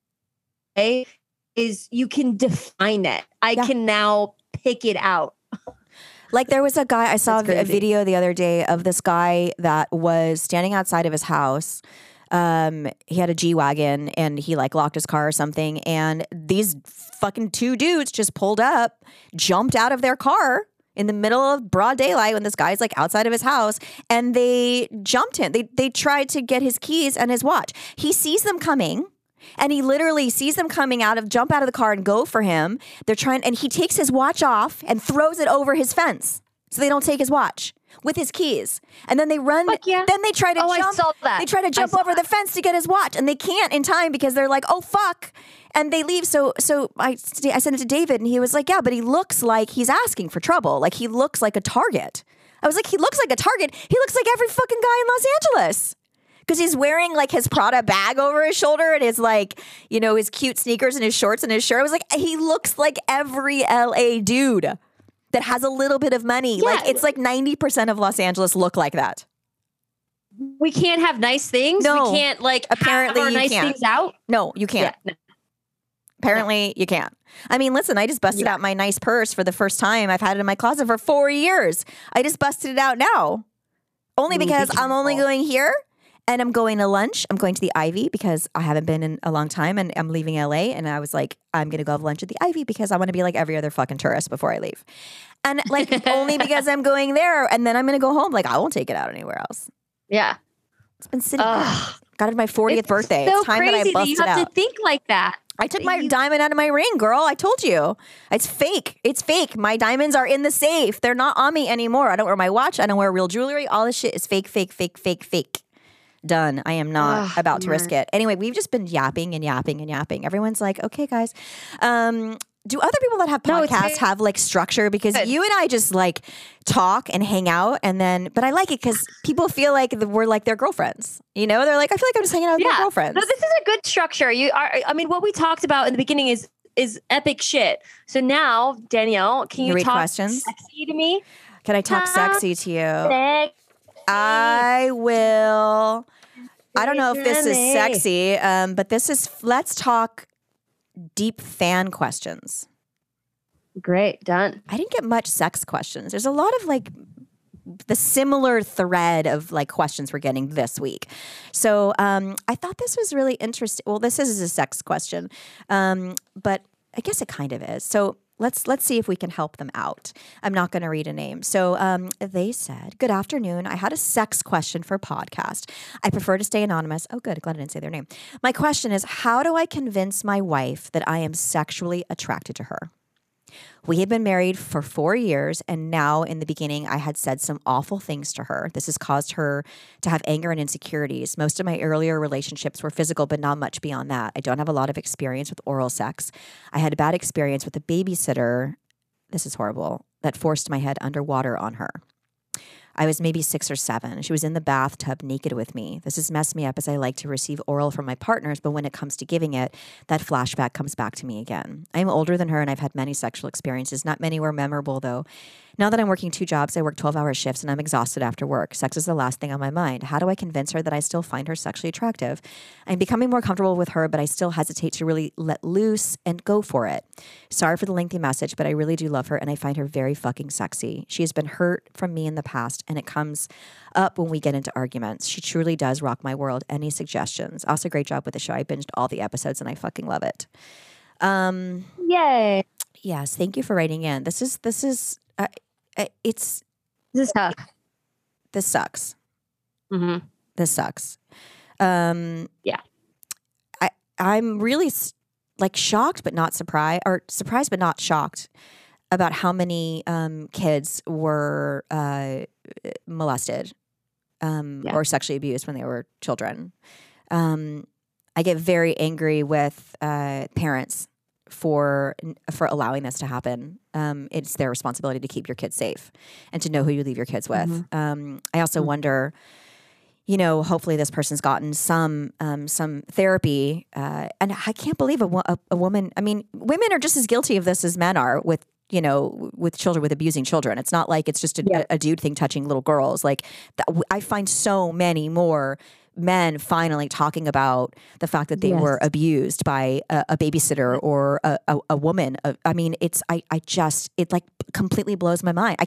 is you can define it. I can now pick it out. Like there was a guy, I saw That's a crazy. video the other day of this guy that was standing outside of his house. He had a G-Wagon and he like locked his car or something. And these fucking two dudes just pulled up, jumped out of their car in the middle of broad daylight when this guy's like outside of his house, and they jumped him. They tried to get his keys and his watch. He sees them coming. And he literally sees them coming jump out of the car and go for him. And he takes his watch off and throws it over his fence so they don't take his watch with his keys. And then they run. Fuck yeah. Then they try to jump. I saw that. They try to jump over the fence to get his watch, and they can't in time because they're like, "Oh fuck!" And they leave. So I sent it to David, and he was like, "Yeah, but he looks like he's asking for trouble. Like he looks like a target." I was like, "He looks like a target. He looks like every fucking guy in Los Angeles." Because he's wearing like his Prada bag over his shoulder and his like, you know, his cute sneakers and his shorts and his shirt. I was like, he looks like every LA dude that has a little bit of money. Yeah. Like it's like 90% of Los Angeles look like that. We can't have nice things. No. We can't like Apparently have our you nice can't. things out. No, you can't. Yeah. Apparently you can't. I mean, listen, I just busted out my nice purse for the first time. I've had it in my closet for 4 years. I just busted it out now. Only because I'm only going here. And I'm going to lunch. I'm going to the Ivy because I haven't been in a long time and I'm leaving LA. And I was like, I'm going to go have lunch at the Ivy because I want to be like every other fucking tourist before I leave. And like only because I'm going there and then I'm going to go home. Like I won't take it out anywhere else. Yeah. It's been sitting there. Got it my 40th birthday. So It's time that I crazy bust you it have out. to think like that. I took my diamond out of my ring, girl. I told you. It's fake. It's fake. My diamonds are in the safe. They're not on me anymore. I don't wear my watch. I don't wear real jewelry. All this shit is fake, fake, fake, fake, fake. Done. I am not about to risk it. Anyway, we've just been yapping and yapping and yapping. Everyone's like, okay, guys. Do other people that have podcasts have like structure? Because you and I just like talk and hang out but I like it because people feel like we're like their girlfriends. You know, they're like, I feel like I'm just hanging out with my girlfriends. No, this is a good structure. I mean, what we talked about in the beginning is epic shit. So now, Danielle, can you read talk questions? sexy to me? Can I talk sexy to you? Sexy. I will. I don't know if this is sexy, but let's talk deep fan questions. Great, done. I didn't get much sex questions. There's a lot of like the similar thread of like questions we're getting this week. So I thought this was really interesting. Well, this is a sex question, but I guess it kind of is. So let's see if we can help them out. I'm not going to read a name. So they said, "Good afternoon. I had a sex question for podcast. I prefer to stay anonymous." Oh, good. Glad I didn't say their name. "My question is, how do I convince my wife that I am sexually attracted to her? We had been married for 4 years, and now in the beginning, I had said some awful things to her. This has caused her to have anger and insecurities. Most of my earlier relationships were physical, but not much beyond that. I don't have a lot of experience with oral sex. I had a bad experience with a babysitter," this is horrible, "that forced my head underwater on her. I was maybe 6 or 7. She was in the bathtub naked with me. This has messed me up as I like to receive oral from my partners, but when it comes to giving it, that flashback comes back to me again. I'm older than her and I've had many sexual experiences. Not many were memorable though. Now that I'm working 2 jobs, I work 12-hour shifts and I'm exhausted after work. Sex is the last thing on my mind. How do I convince her that I still find her sexually attractive? I'm becoming more comfortable with her, but I still hesitate to really let loose and go for it. Sorry for the lengthy message, but I really do love her and I find her very fucking sexy. She has been hurt from me in the past and it comes up when we get into arguments. She truly does rock my world. Any suggestions? Also, great job with the show. I binged all the episodes and I fucking love it. Yay. Yes, thank you for writing in. This is it's This is tough. this sucks. Mm-hmm. This sucks. Yeah. I'm really like shocked but not surprised, or surprised but not shocked about how many kids were molested or sexually abused when they were children. I get very angry with parents for allowing this to happen. It's their responsibility to keep your kids safe and to know who you leave your kids with. I also wonder, hopefully this person's gotten some therapy. And I can't believe a woman. I mean, women are just as guilty of this as men are with children, with abusing children. It's not like it's just a dude thing touching little girls. Like I find so many more men finally talking about the fact that they were abused by a babysitter or a woman. I mean, it like completely blows my mind.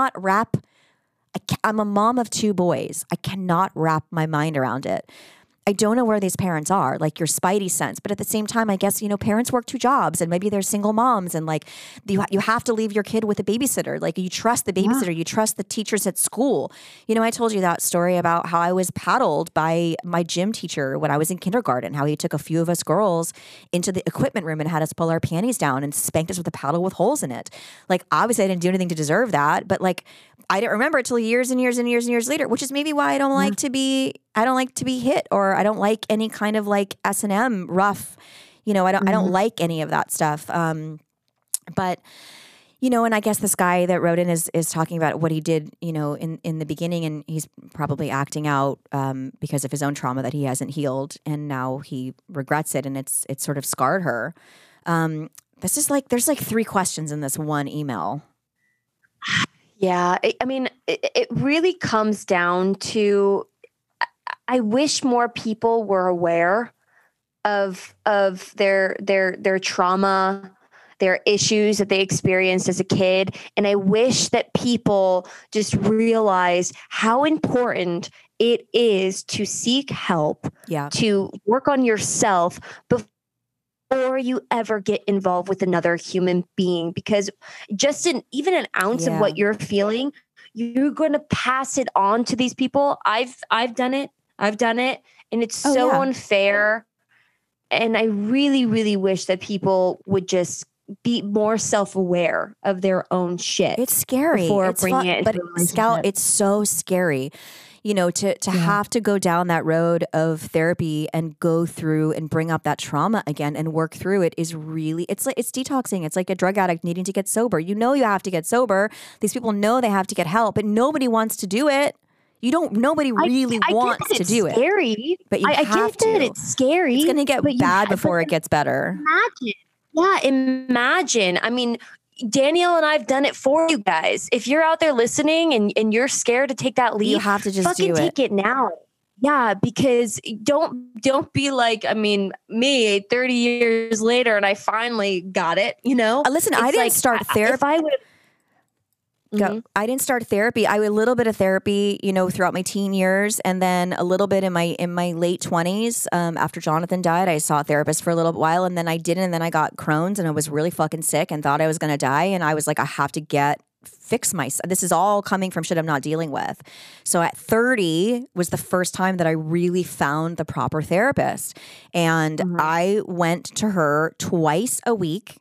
I'm a mom of 2 boys. I cannot wrap my mind around it. I don't know where these parents are, like your spidey sense. But at the same time, I guess, parents work 2 jobs and maybe they're single moms and like you have to leave your kid with a babysitter. Like you trust the babysitter, you trust the teachers at school. I told you that story about how I was paddled by my gym teacher when I was in kindergarten, how he took a few of us girls into the equipment room and had us pull our panties down and spanked us with a paddle with holes in it. Like obviously I didn't do anything to deserve that, but like I didn't remember it till years and years and years and years later, which is maybe why I don't like to be hit, or I don't like any kind of like S&M rough, I don't like any of that stuff. But, and I guess this guy that wrote in is talking about what he did, in the beginning, and he's probably acting out because of his own trauma that he hasn't healed. And now he regrets it and it's sort of scarred her. This is like, there's like 3 questions in this one email. Yeah. I mean, it really comes down to, I wish more people were aware of their trauma, their issues that they experienced as a kid. And I wish that people just realize how important it is to seek help, to work on yourself before you ever get involved with another human being, because just even an ounce of what you're feeling, you're going to pass it on to these people. I've done it. And it's so unfair. And I really, really wish that people would just be more self-aware of their own shit. It's scary. But Scout, it's so scary. To have to go down that road of therapy and go through and bring up that trauma again and work through it is really, it's detoxing. It's like a drug addict needing to get sober. You have to get sober. These people know they have to get help, but nobody wants to do it. Nobody really wants to do scary, it. But I get that it's scary. It's going to get bad before it gets better. Imagine. I mean, Danielle and I've done it for you guys. If you're out there listening and you're scared to take that leap, you have to just fucking take it now. Yeah, because don't be like, I mean, me 30 years later and I finally got it, Listen, I didn't start therapy. If I would I didn't start therapy. I did a little bit of therapy, throughout my teen years, and then a little bit in my late 20s. After Jonathan died, I saw a therapist for a little while, and then I didn't. And then I got Crohn's, and I was really fucking sick, and thought I was going to die. And I was like, I have to fix myself. This is all coming from shit I'm not dealing with. So at 30 was the first time that I really found the proper therapist, and I went to her twice a week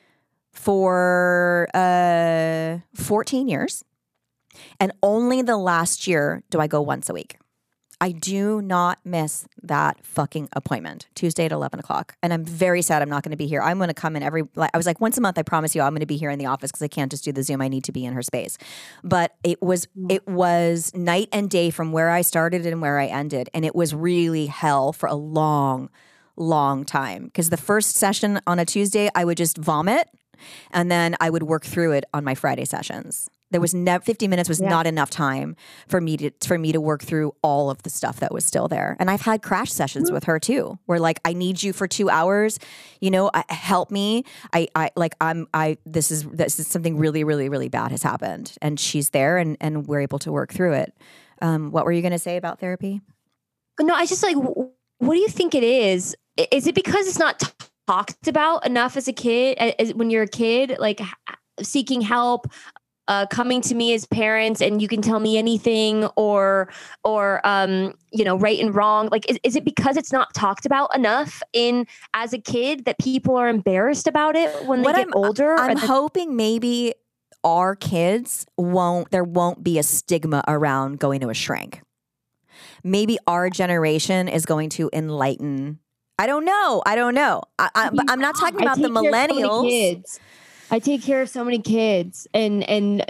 for 14 years. And only the last year do I go once a week. I do not miss that fucking appointment, Tuesday at 11 o'clock. And I'm very sad I'm not going to be here. I'm going to come in I was like, once a month, I promise you I'm going to be here in the office because I can't just do the Zoom. I need to be in her space. But it was night and day from where I started and where I ended. And it was really hell for a long time. Because the first session on a Tuesday, I would just vomit. And then I would work through it on my Friday sessions. There was 50 minutes was not enough time for me to work through all of the stuff that was still there. And I've had crash sessions with her too, where like, I need you for 2 hours, help me. This is something really, really, really bad has happened, and she's there, and we're able to work through it. What were you going to say about therapy? No, I just like, what do you think it is? Is it because it's not talked about enough as a kid, when you're a kid, like seeking help, coming to me as parents, and you can tell me anything, or right and wrong. Like, is it because it's not talked about enough as a kid that people are embarrassed about it when they get older? I'm hoping maybe our kids there won't be a stigma around going to a shrink. Maybe our generation is going to enlighten. I don't know. But I'm not talking about the millennials. I take care of so many kids, and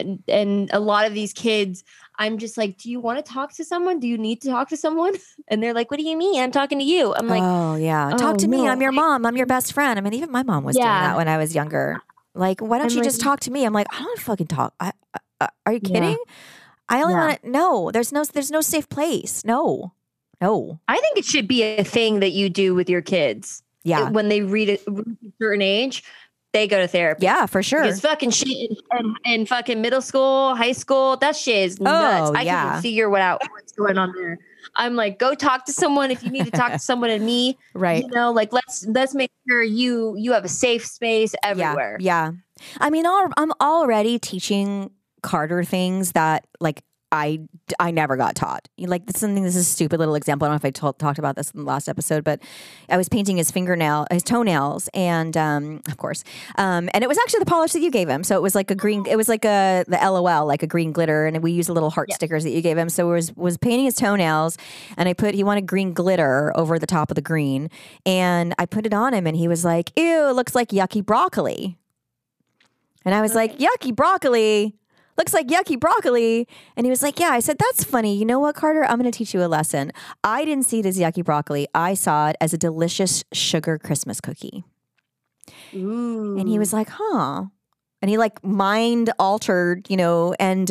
a lot of these kids, I'm just like, do you want to talk to someone? Do you need to talk to someone? And they're like, what do you mean? I'm talking to you. I'm like, oh yeah, talk to me. I'm your mom. I'm your best friend. I mean, even my mom was doing that when I was younger. Like, why don't you just talk to me? I'm like, I don't want to fucking talk. Are you kidding? I only want to. No, there's no safe place. No. I think it should be a thing that you do with your kids. Yeah, when they reach a certain age, they go to therapy. Yeah, for sure. Because fucking shit in fucking middle school, high school, that shit is nuts. I can't figure what's going on there. I'm like, go talk to someone if you need to talk to someone, and me. Right. Like let's make sure you have a safe space everywhere. Yeah. I mean, I'm already teaching Carter things that like I never got taught. Like, this is a stupid little example. I don't know if I talked about this in the last episode, but I was painting his toenails, and of course, and it was actually the polish that you gave him. So it was like the LOL, like a green glitter, and we used the little heart stickers that you gave him. So it was painting his toenails, and he wanted green glitter over the top of the green, and I put it on him, and he was like, "Ew, it looks like yucky broccoli," and I was like, "Yucky broccoli? Looks like yucky broccoli." And he was like, yeah. I said, that's funny. You know what, Carter? I'm going to teach you a lesson. I didn't see it as yucky broccoli. I saw it as a delicious sugar Christmas cookie. Ooh. And he was like, huh. And he like mind altered, and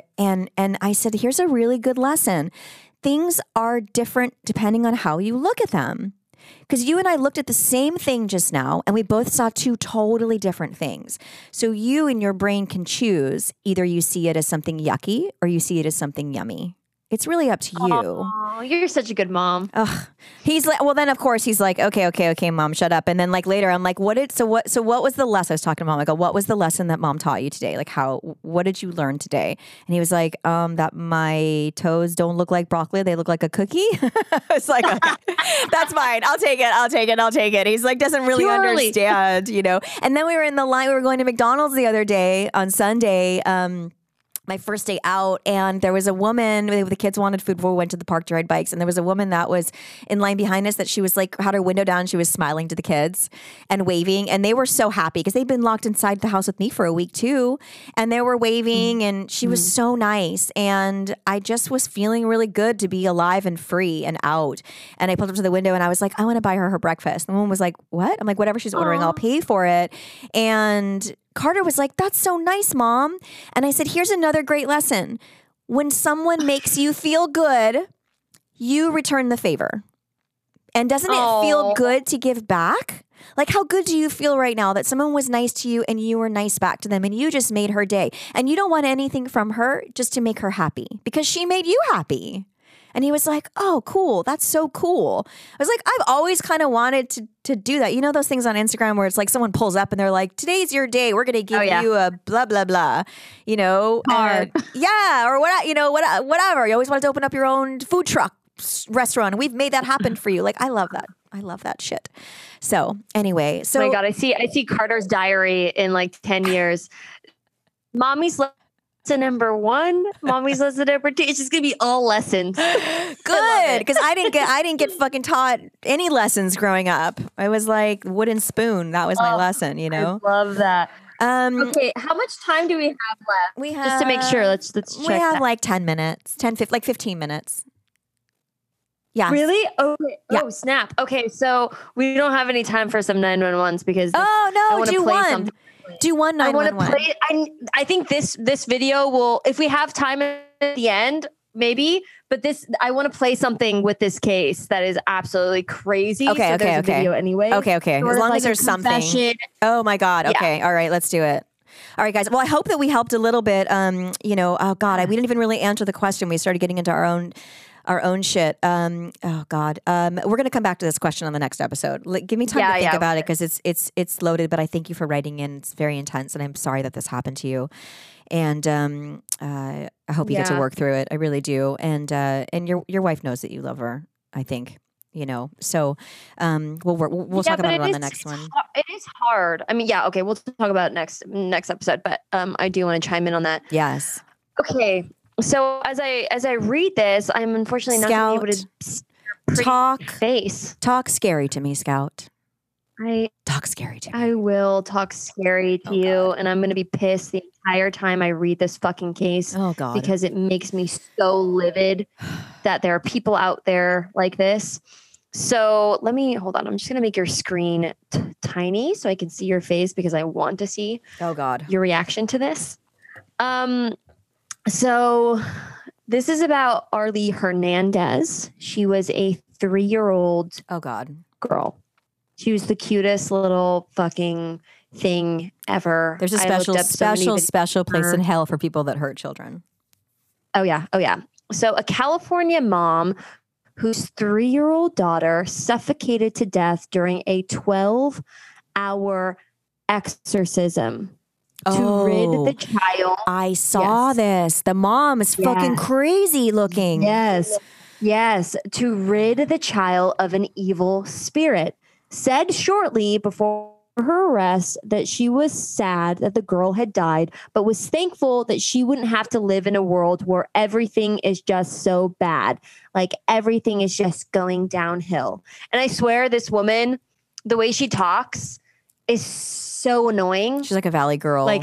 I said, here's a really good lesson. Things are different depending on how you look at them. Because you and I looked at the same thing just now, and we both saw two totally different things. So you in your brain can choose. Either you see it as something yucky or you see it as something yummy. It's really up to you. Oh, you're such a good mom. Ugh. He's like, well, then of course he's like, okay, mom, shut up. And then like later, I'm like, what was the lesson I was talking to mom? I go, what was the lesson that mom taught you today? Like what did you learn today? And he was like, that my toes don't look like broccoli. They look like a cookie. I was like, okay, that's fine. I'll take it. He's like, doesn't really understand, And then we were in the line, we were going to McDonald's the other day on Sunday, my first day out, and there was a woman, the kids wanted food before we went to the park to ride bikes, and there was a woman that was in line behind us that she was like, had her window down, she was smiling to the kids and waving, and they were so happy because they'd been locked inside the house with me for a week too, and they were waving, and she was so nice, and I just was feeling really good to be alive and free and out, and I pulled up to the window and I was like, I want to buy her breakfast. The woman was like, what? I'm like, whatever she's ordering, I'll pay for it. And Carter was like, that's so nice, Mom. And I said, here's another great lesson. When someone makes you feel good, you return the favor. And doesn't it feel good to give back? Like, how good do you feel right now that someone was nice to you and you were nice back to them and you just made her day? And you don't want anything from her, just to make her happy because she made you happy. And he was like, oh, cool. That's so cool. I was like, I've always kind of wanted to do that. You know those things on Instagram where it's like someone pulls up and they're like, today's your day. We're going to give you a blah, blah, blah, yeah, or what, whatever. You always wanted to open up your own food truck restaurant. And we've made that happen for you. Like, I love that. I love that shit. So anyway, oh my God, I see Carter's diary in like 10 years. Mommy's lesson number 1, mommy's lesson number 2. It's just gonna be all lessons. Good, because I didn't get fucking taught any lessons growing up. I was like wooden spoon. That was my lesson. I love that. Okay, how much time do we have left? We have, just to make sure. Let's check. We have like 10 minutes, 15 minutes. Yeah. Really? Okay. Yeah. Oh, snap. Okay, so we don't have any time for some 911s because do one. Do one I want to 911. play. I think this video will, if we have time at the end, maybe. But I want to play something with this case that is absolutely crazy. Okay, so okay, there's a okay. video anyway. Okay. Sort As of long like as a there's something. confession. Oh my God. Okay. All right. Let's do it. All right, guys. Well, I hope that we helped a little bit. Oh God, we didn't even really answer the question. We started getting into our own shit. Oh God. We're going to come back to this question on the next episode. Give me time to think about it because it's loaded, but I thank you for writing in. It's very intense and I'm sorry that this happened to you. And I hope you get to work through it. I really do. And your wife knows that you love her, I think. So we'll talk about it on the next one. It is hard. I mean, yeah, okay, we'll talk about it next episode, but I do want to chime in on that. Yes. Okay. So as I read this, I'm unfortunately not going to be able to see your pretty face. Talk scary to me, Scout. Talk scary to me. I will talk scary to you, God. And I'm going to be pissed the entire time I read this fucking case. Oh God. Because it makes me so livid that there are people out there like this. So hold on. I'm just going to make your screen tiny so I can see your face because I want to see your reaction to this. So this is about Arlie Hernandez. She was a 3-year-old girl. She was the cutest little fucking thing ever. There's a special place in hell for people that hurt children. Oh yeah. So a California mom whose 3-year-old daughter suffocated to death during a 12-hour exorcism to rid the child. I saw this. The mom is fucking crazy looking. Yes. To rid the child of an evil spirit. Said shortly before her arrest that she was sad that the girl had died, but was thankful that she wouldn't have to live in a world where everything is just so bad. Like everything is just going downhill. And I swear this woman, the way she talks is so annoying. She's like a valley girl. Like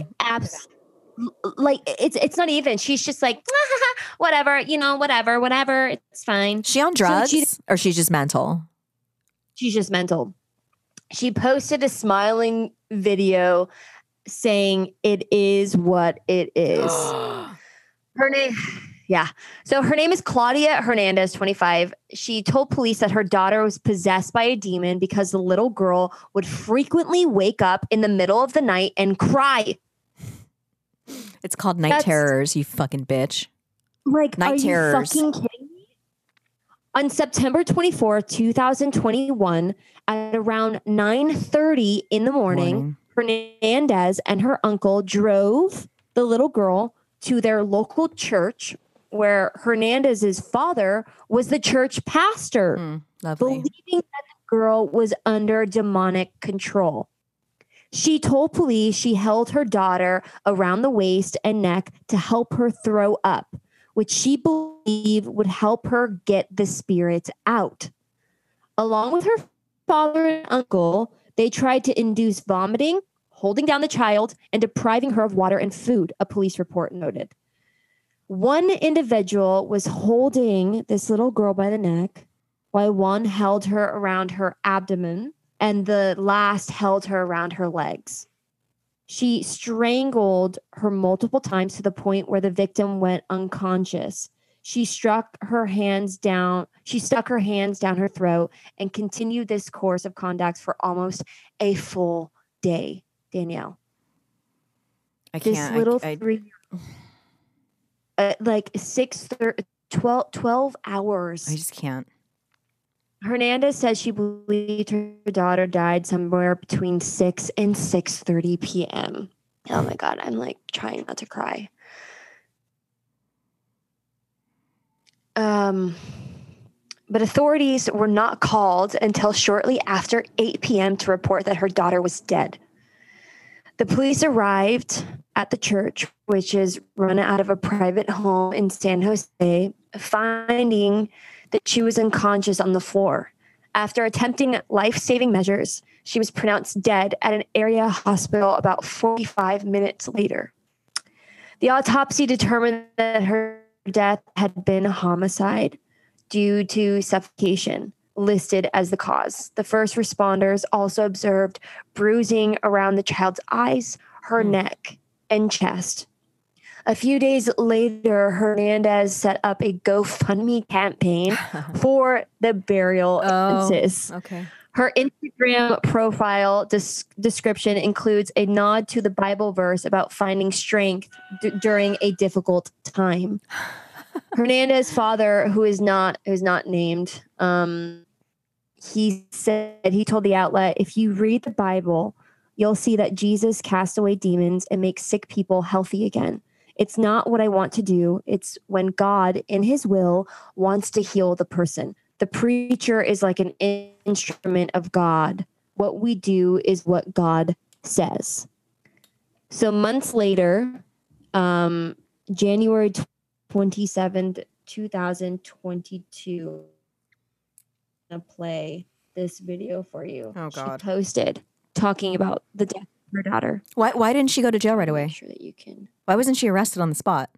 it's not even. She's just like, whatever, whatever. It's fine. She on drugs or she's just mental? She's just mental. She posted a smiling video saying it is what it is. Her name, So her name is Claudia Hernandez, 25. She told police that her daughter was possessed by a demon because the little girl would frequently wake up in the middle of the night and cry. It's called night terrors, you fucking bitch. Like, night terrors. You fucking kidding me? On September 24, 2021, at around 9:30 in the morning, Hernandez and her uncle drove the little girl to their local church where Hernandez's father was the church pastor, believing that the girl was under demonic control. She told police she held her daughter around the waist and neck to help her throw up, which she believed would help her get the spirits out. Along with her father and uncle, they tried to induce vomiting, holding down the child, and depriving her of water and food, a police report noted. One individual was holding this little girl by the neck, while one held her around her abdomen, and the last held her around her legs. She strangled her multiple times to the point where the victim went unconscious. She stuck her hands down her throat and continued this course of conduct for almost a full day. Danielle. I can't. This little 12 hours. I just can't. Hernandez says she believed her daughter died somewhere between 6 and 6:30 p.m. Oh my God, I'm like trying not to cry. But authorities were not called until shortly after 8 p.m. to report that her daughter was dead. The police arrived at the church, which is run out of a private home in San Jose, finding that she was unconscious on the floor. After attempting life-saving measures, she was pronounced dead at an area hospital about 45 minutes later. The autopsy determined that her death had been a homicide due to suffocation, listed as the cause. The first responders also observed bruising around the child's eyes, her neck, and chest. A few days later, Hernandez set up a GoFundMe campaign for the burial expenses. Okay. Her Instagram profile description includes a nod to the Bible verse about finding strength during a difficult time. Hernandez's father, who is not named, he told the outlet, if you read the Bible, you'll see that Jesus cast away demons and makes sick people healthy again. It's not what I want to do. It's when God, in his will, wants to heal the person. The preacher is like an instrument of God. What we do is what God says. So months later, January 27th, 2022, I'm going to play this video for you. Oh, God. She posted talking about the death of her daughter. Why didn't she go to jail right away? Make sure that you can. Why wasn't she arrested on the spot?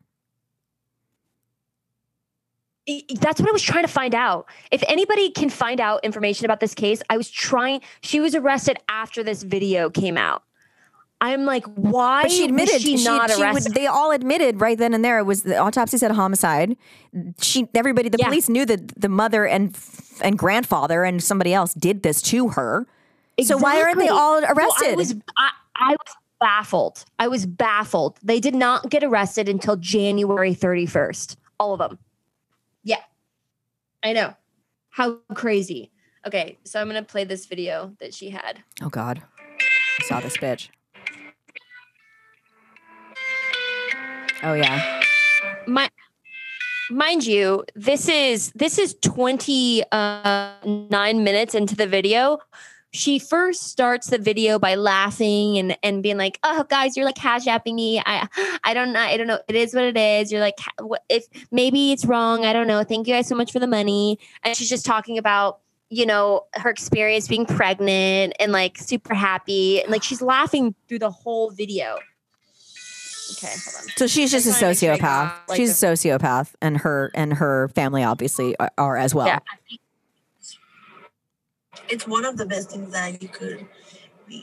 That's what I was trying to find out. If anybody can find out information about this case, she was arrested after this video came out. I'm like, why But she admitted was she not arrested? They all admitted right then and there. It was the autopsy said homicide. The police knew that the mother and grandfather and somebody else did this to her. Exactly. So why aren't they all arrested? Well, I was baffled. I was baffled. They did not get arrested until January 31st. All of them. Yeah, I know. How crazy. Okay, so I'm going to play this video that she had. Oh, God. I saw this bitch. Oh, yeah. Mind you, this is 29 minutes into the video. She first starts the video by laughing and being like, "Oh, guys, you're like cash apping me. I don't know. It is what it is. You're like, if maybe it's wrong. I don't know. Thank you guys so much for the money." And she's just talking about, her experience being pregnant and like super happy. And like, she's laughing through the whole video. Okay, hold on. So she's just a sociopath. She's a sociopath, and her family obviously are as well. Yeah. It's one of the best things that you could be,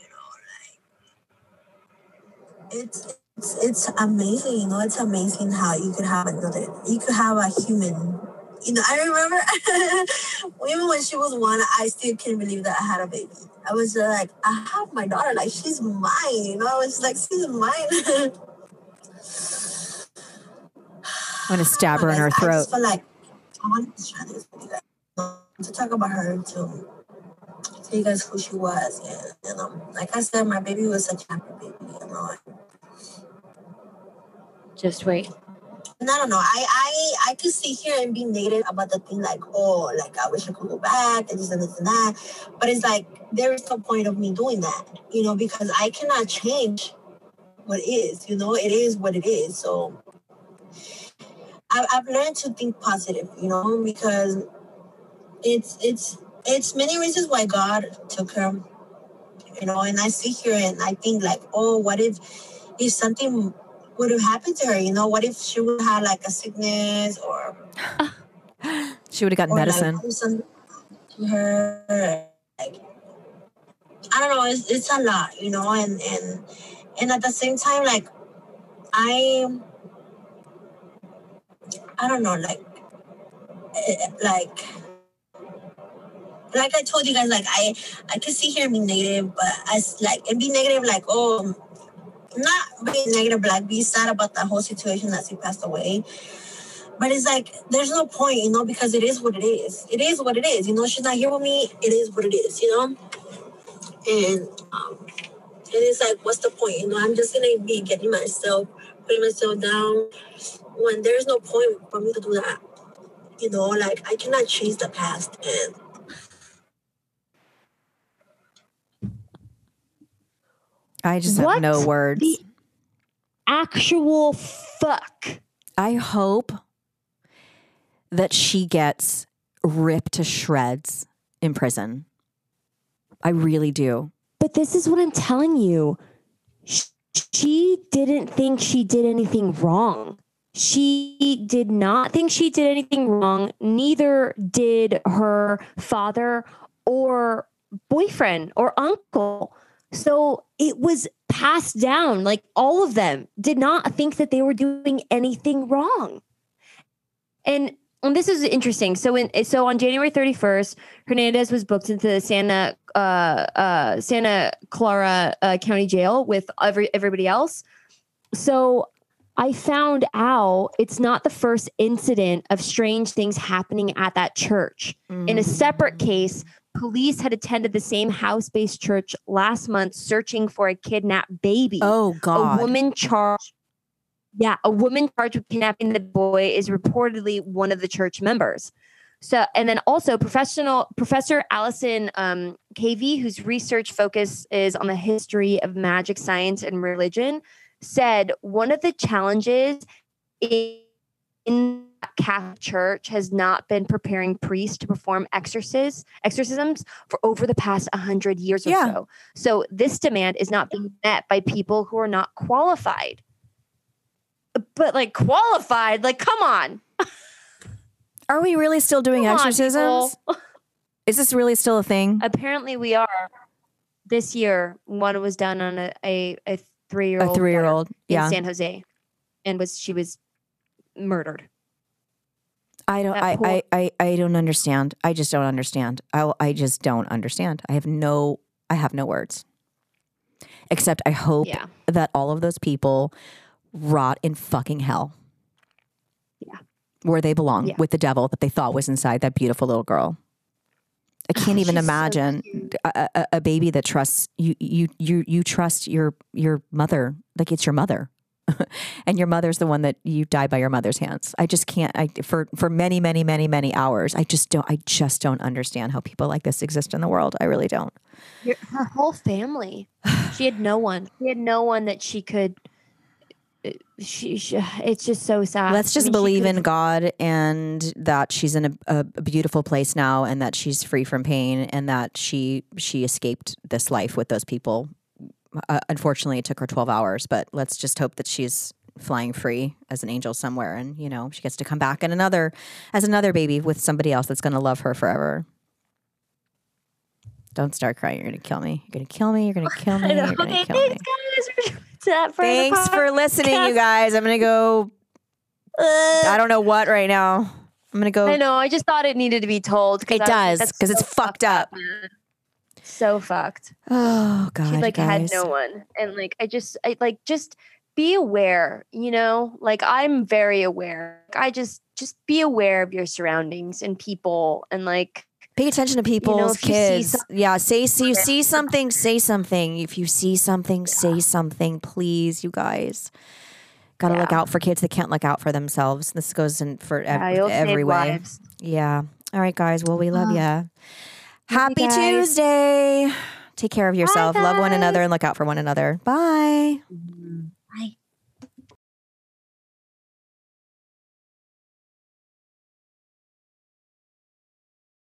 it's amazing, it's amazing how you could have a human, I remember even when she was 1, I still can't believe that I had a baby. I was like, I have my daughter, like she's mine, I was like, she's mine. I'm going to stab her in her throat. I just feel like I wanted to share this with you guys. To talk about her, to tell you guys who she was, and like I said, my baby was such a happy baby, Just wait. And I don't know. I could sit here and be negative about the thing, like, oh, like I wish I could go back and this and this and that, but it's like there is no point of me doing that, because I cannot change what is. It is what it is. So I've learned to think positive, because it's many reasons why God took her, and I sit here and I think like, oh, what if something would have happened to her? What if she would have like a sickness or she would have gotten medicine. Like, something to her, like, I don't know. It's a lot, and at the same time, like I don't know, like I told you guys, like I could sit here and be negative, but be negative, like, oh, not being negative, but like be sad about the whole situation that she passed away. But it's like there's no point, because it is what it is. It is what it is. She's not here with me. It is what it is. And it's like, what's the point? I'm just gonna be putting myself down when there's no point for me to do that. Like I cannot change the past. And I just have no words. The actual fuck. I hope that she gets ripped to shreds in prison. I really do. But this is what I'm telling you. She didn't think she did anything wrong. She did not think she did anything wrong. Neither did her father or boyfriend or uncle. So it was passed down. Like all of them did not think that they were doing anything wrong. And this is interesting. So on January 31st, Hernandez was booked into the Santa Clara County Jail with everybody else. So I found out it's not the first incident of strange things happening at that church. In a separate case, police had attended the same house-based church last month searching for a kidnapped baby. Oh, God. A woman charged with kidnapping the boy is reportedly one of the church members. So, and then also Professor Allison Cavey, whose research focus is on the history of magic, science, and religion, said one of the challenges in Catholic Church has not been preparing priests to perform exorcisms for over the past 100 years or so. So this demand is not being met by people who are not qualified. But like qualified, like come on. Are we really still doing exorcisms? Is this really still a thing? Apparently we are. This year, one was done on a 3-year-old. A 3-year-old, in San Jose, and she was murdered. I don't understand. I just don't understand. I just don't understand. I have no words. Except I hope that all of those people rot in fucking hell. Yeah. Where they belong, with the devil that they thought was inside that beautiful little girl. I can't even imagine a baby that trusts you. You trust your mother like it's your mother, and your mother's the one that you die by your mother's hands. I just can't. For many hours. I just don't understand how people like this exist in the world. I really don't. Her whole family. She had no one. She had no one that she could. It's just so sad. Let's just believe in God and that she's in a beautiful place now, and that she's free from pain, and that she escaped this life with those people. Unfortunately, it took her 12 hours, but let's just hope that she's flying free as an angel somewhere, and she gets to come back and as another baby with somebody else that's going to love her forever. Don't start crying. You're going to kill me. You're going to kill me. You're going to kill me. You're going to kill me. Thanks for listening, you guys. I'm going to go. I don't know what right now. I'm going to go. I know. I just thought it needed to be told. It does, because it's fucked up. So fucked. Oh, God. She guys. had no one. And just be aware, I'm very aware. Just be aware of your surroundings and people, and pay attention to people's kids. You see something, say something. If you see something, say something, please, you guys. Got to look out for kids that can't look out for themselves. This goes in for every way. Lives. Yeah. All right, guys. Well, we love you. Happy Tuesday. Take care of yourself. Love one another and look out for one another. Bye. Bye.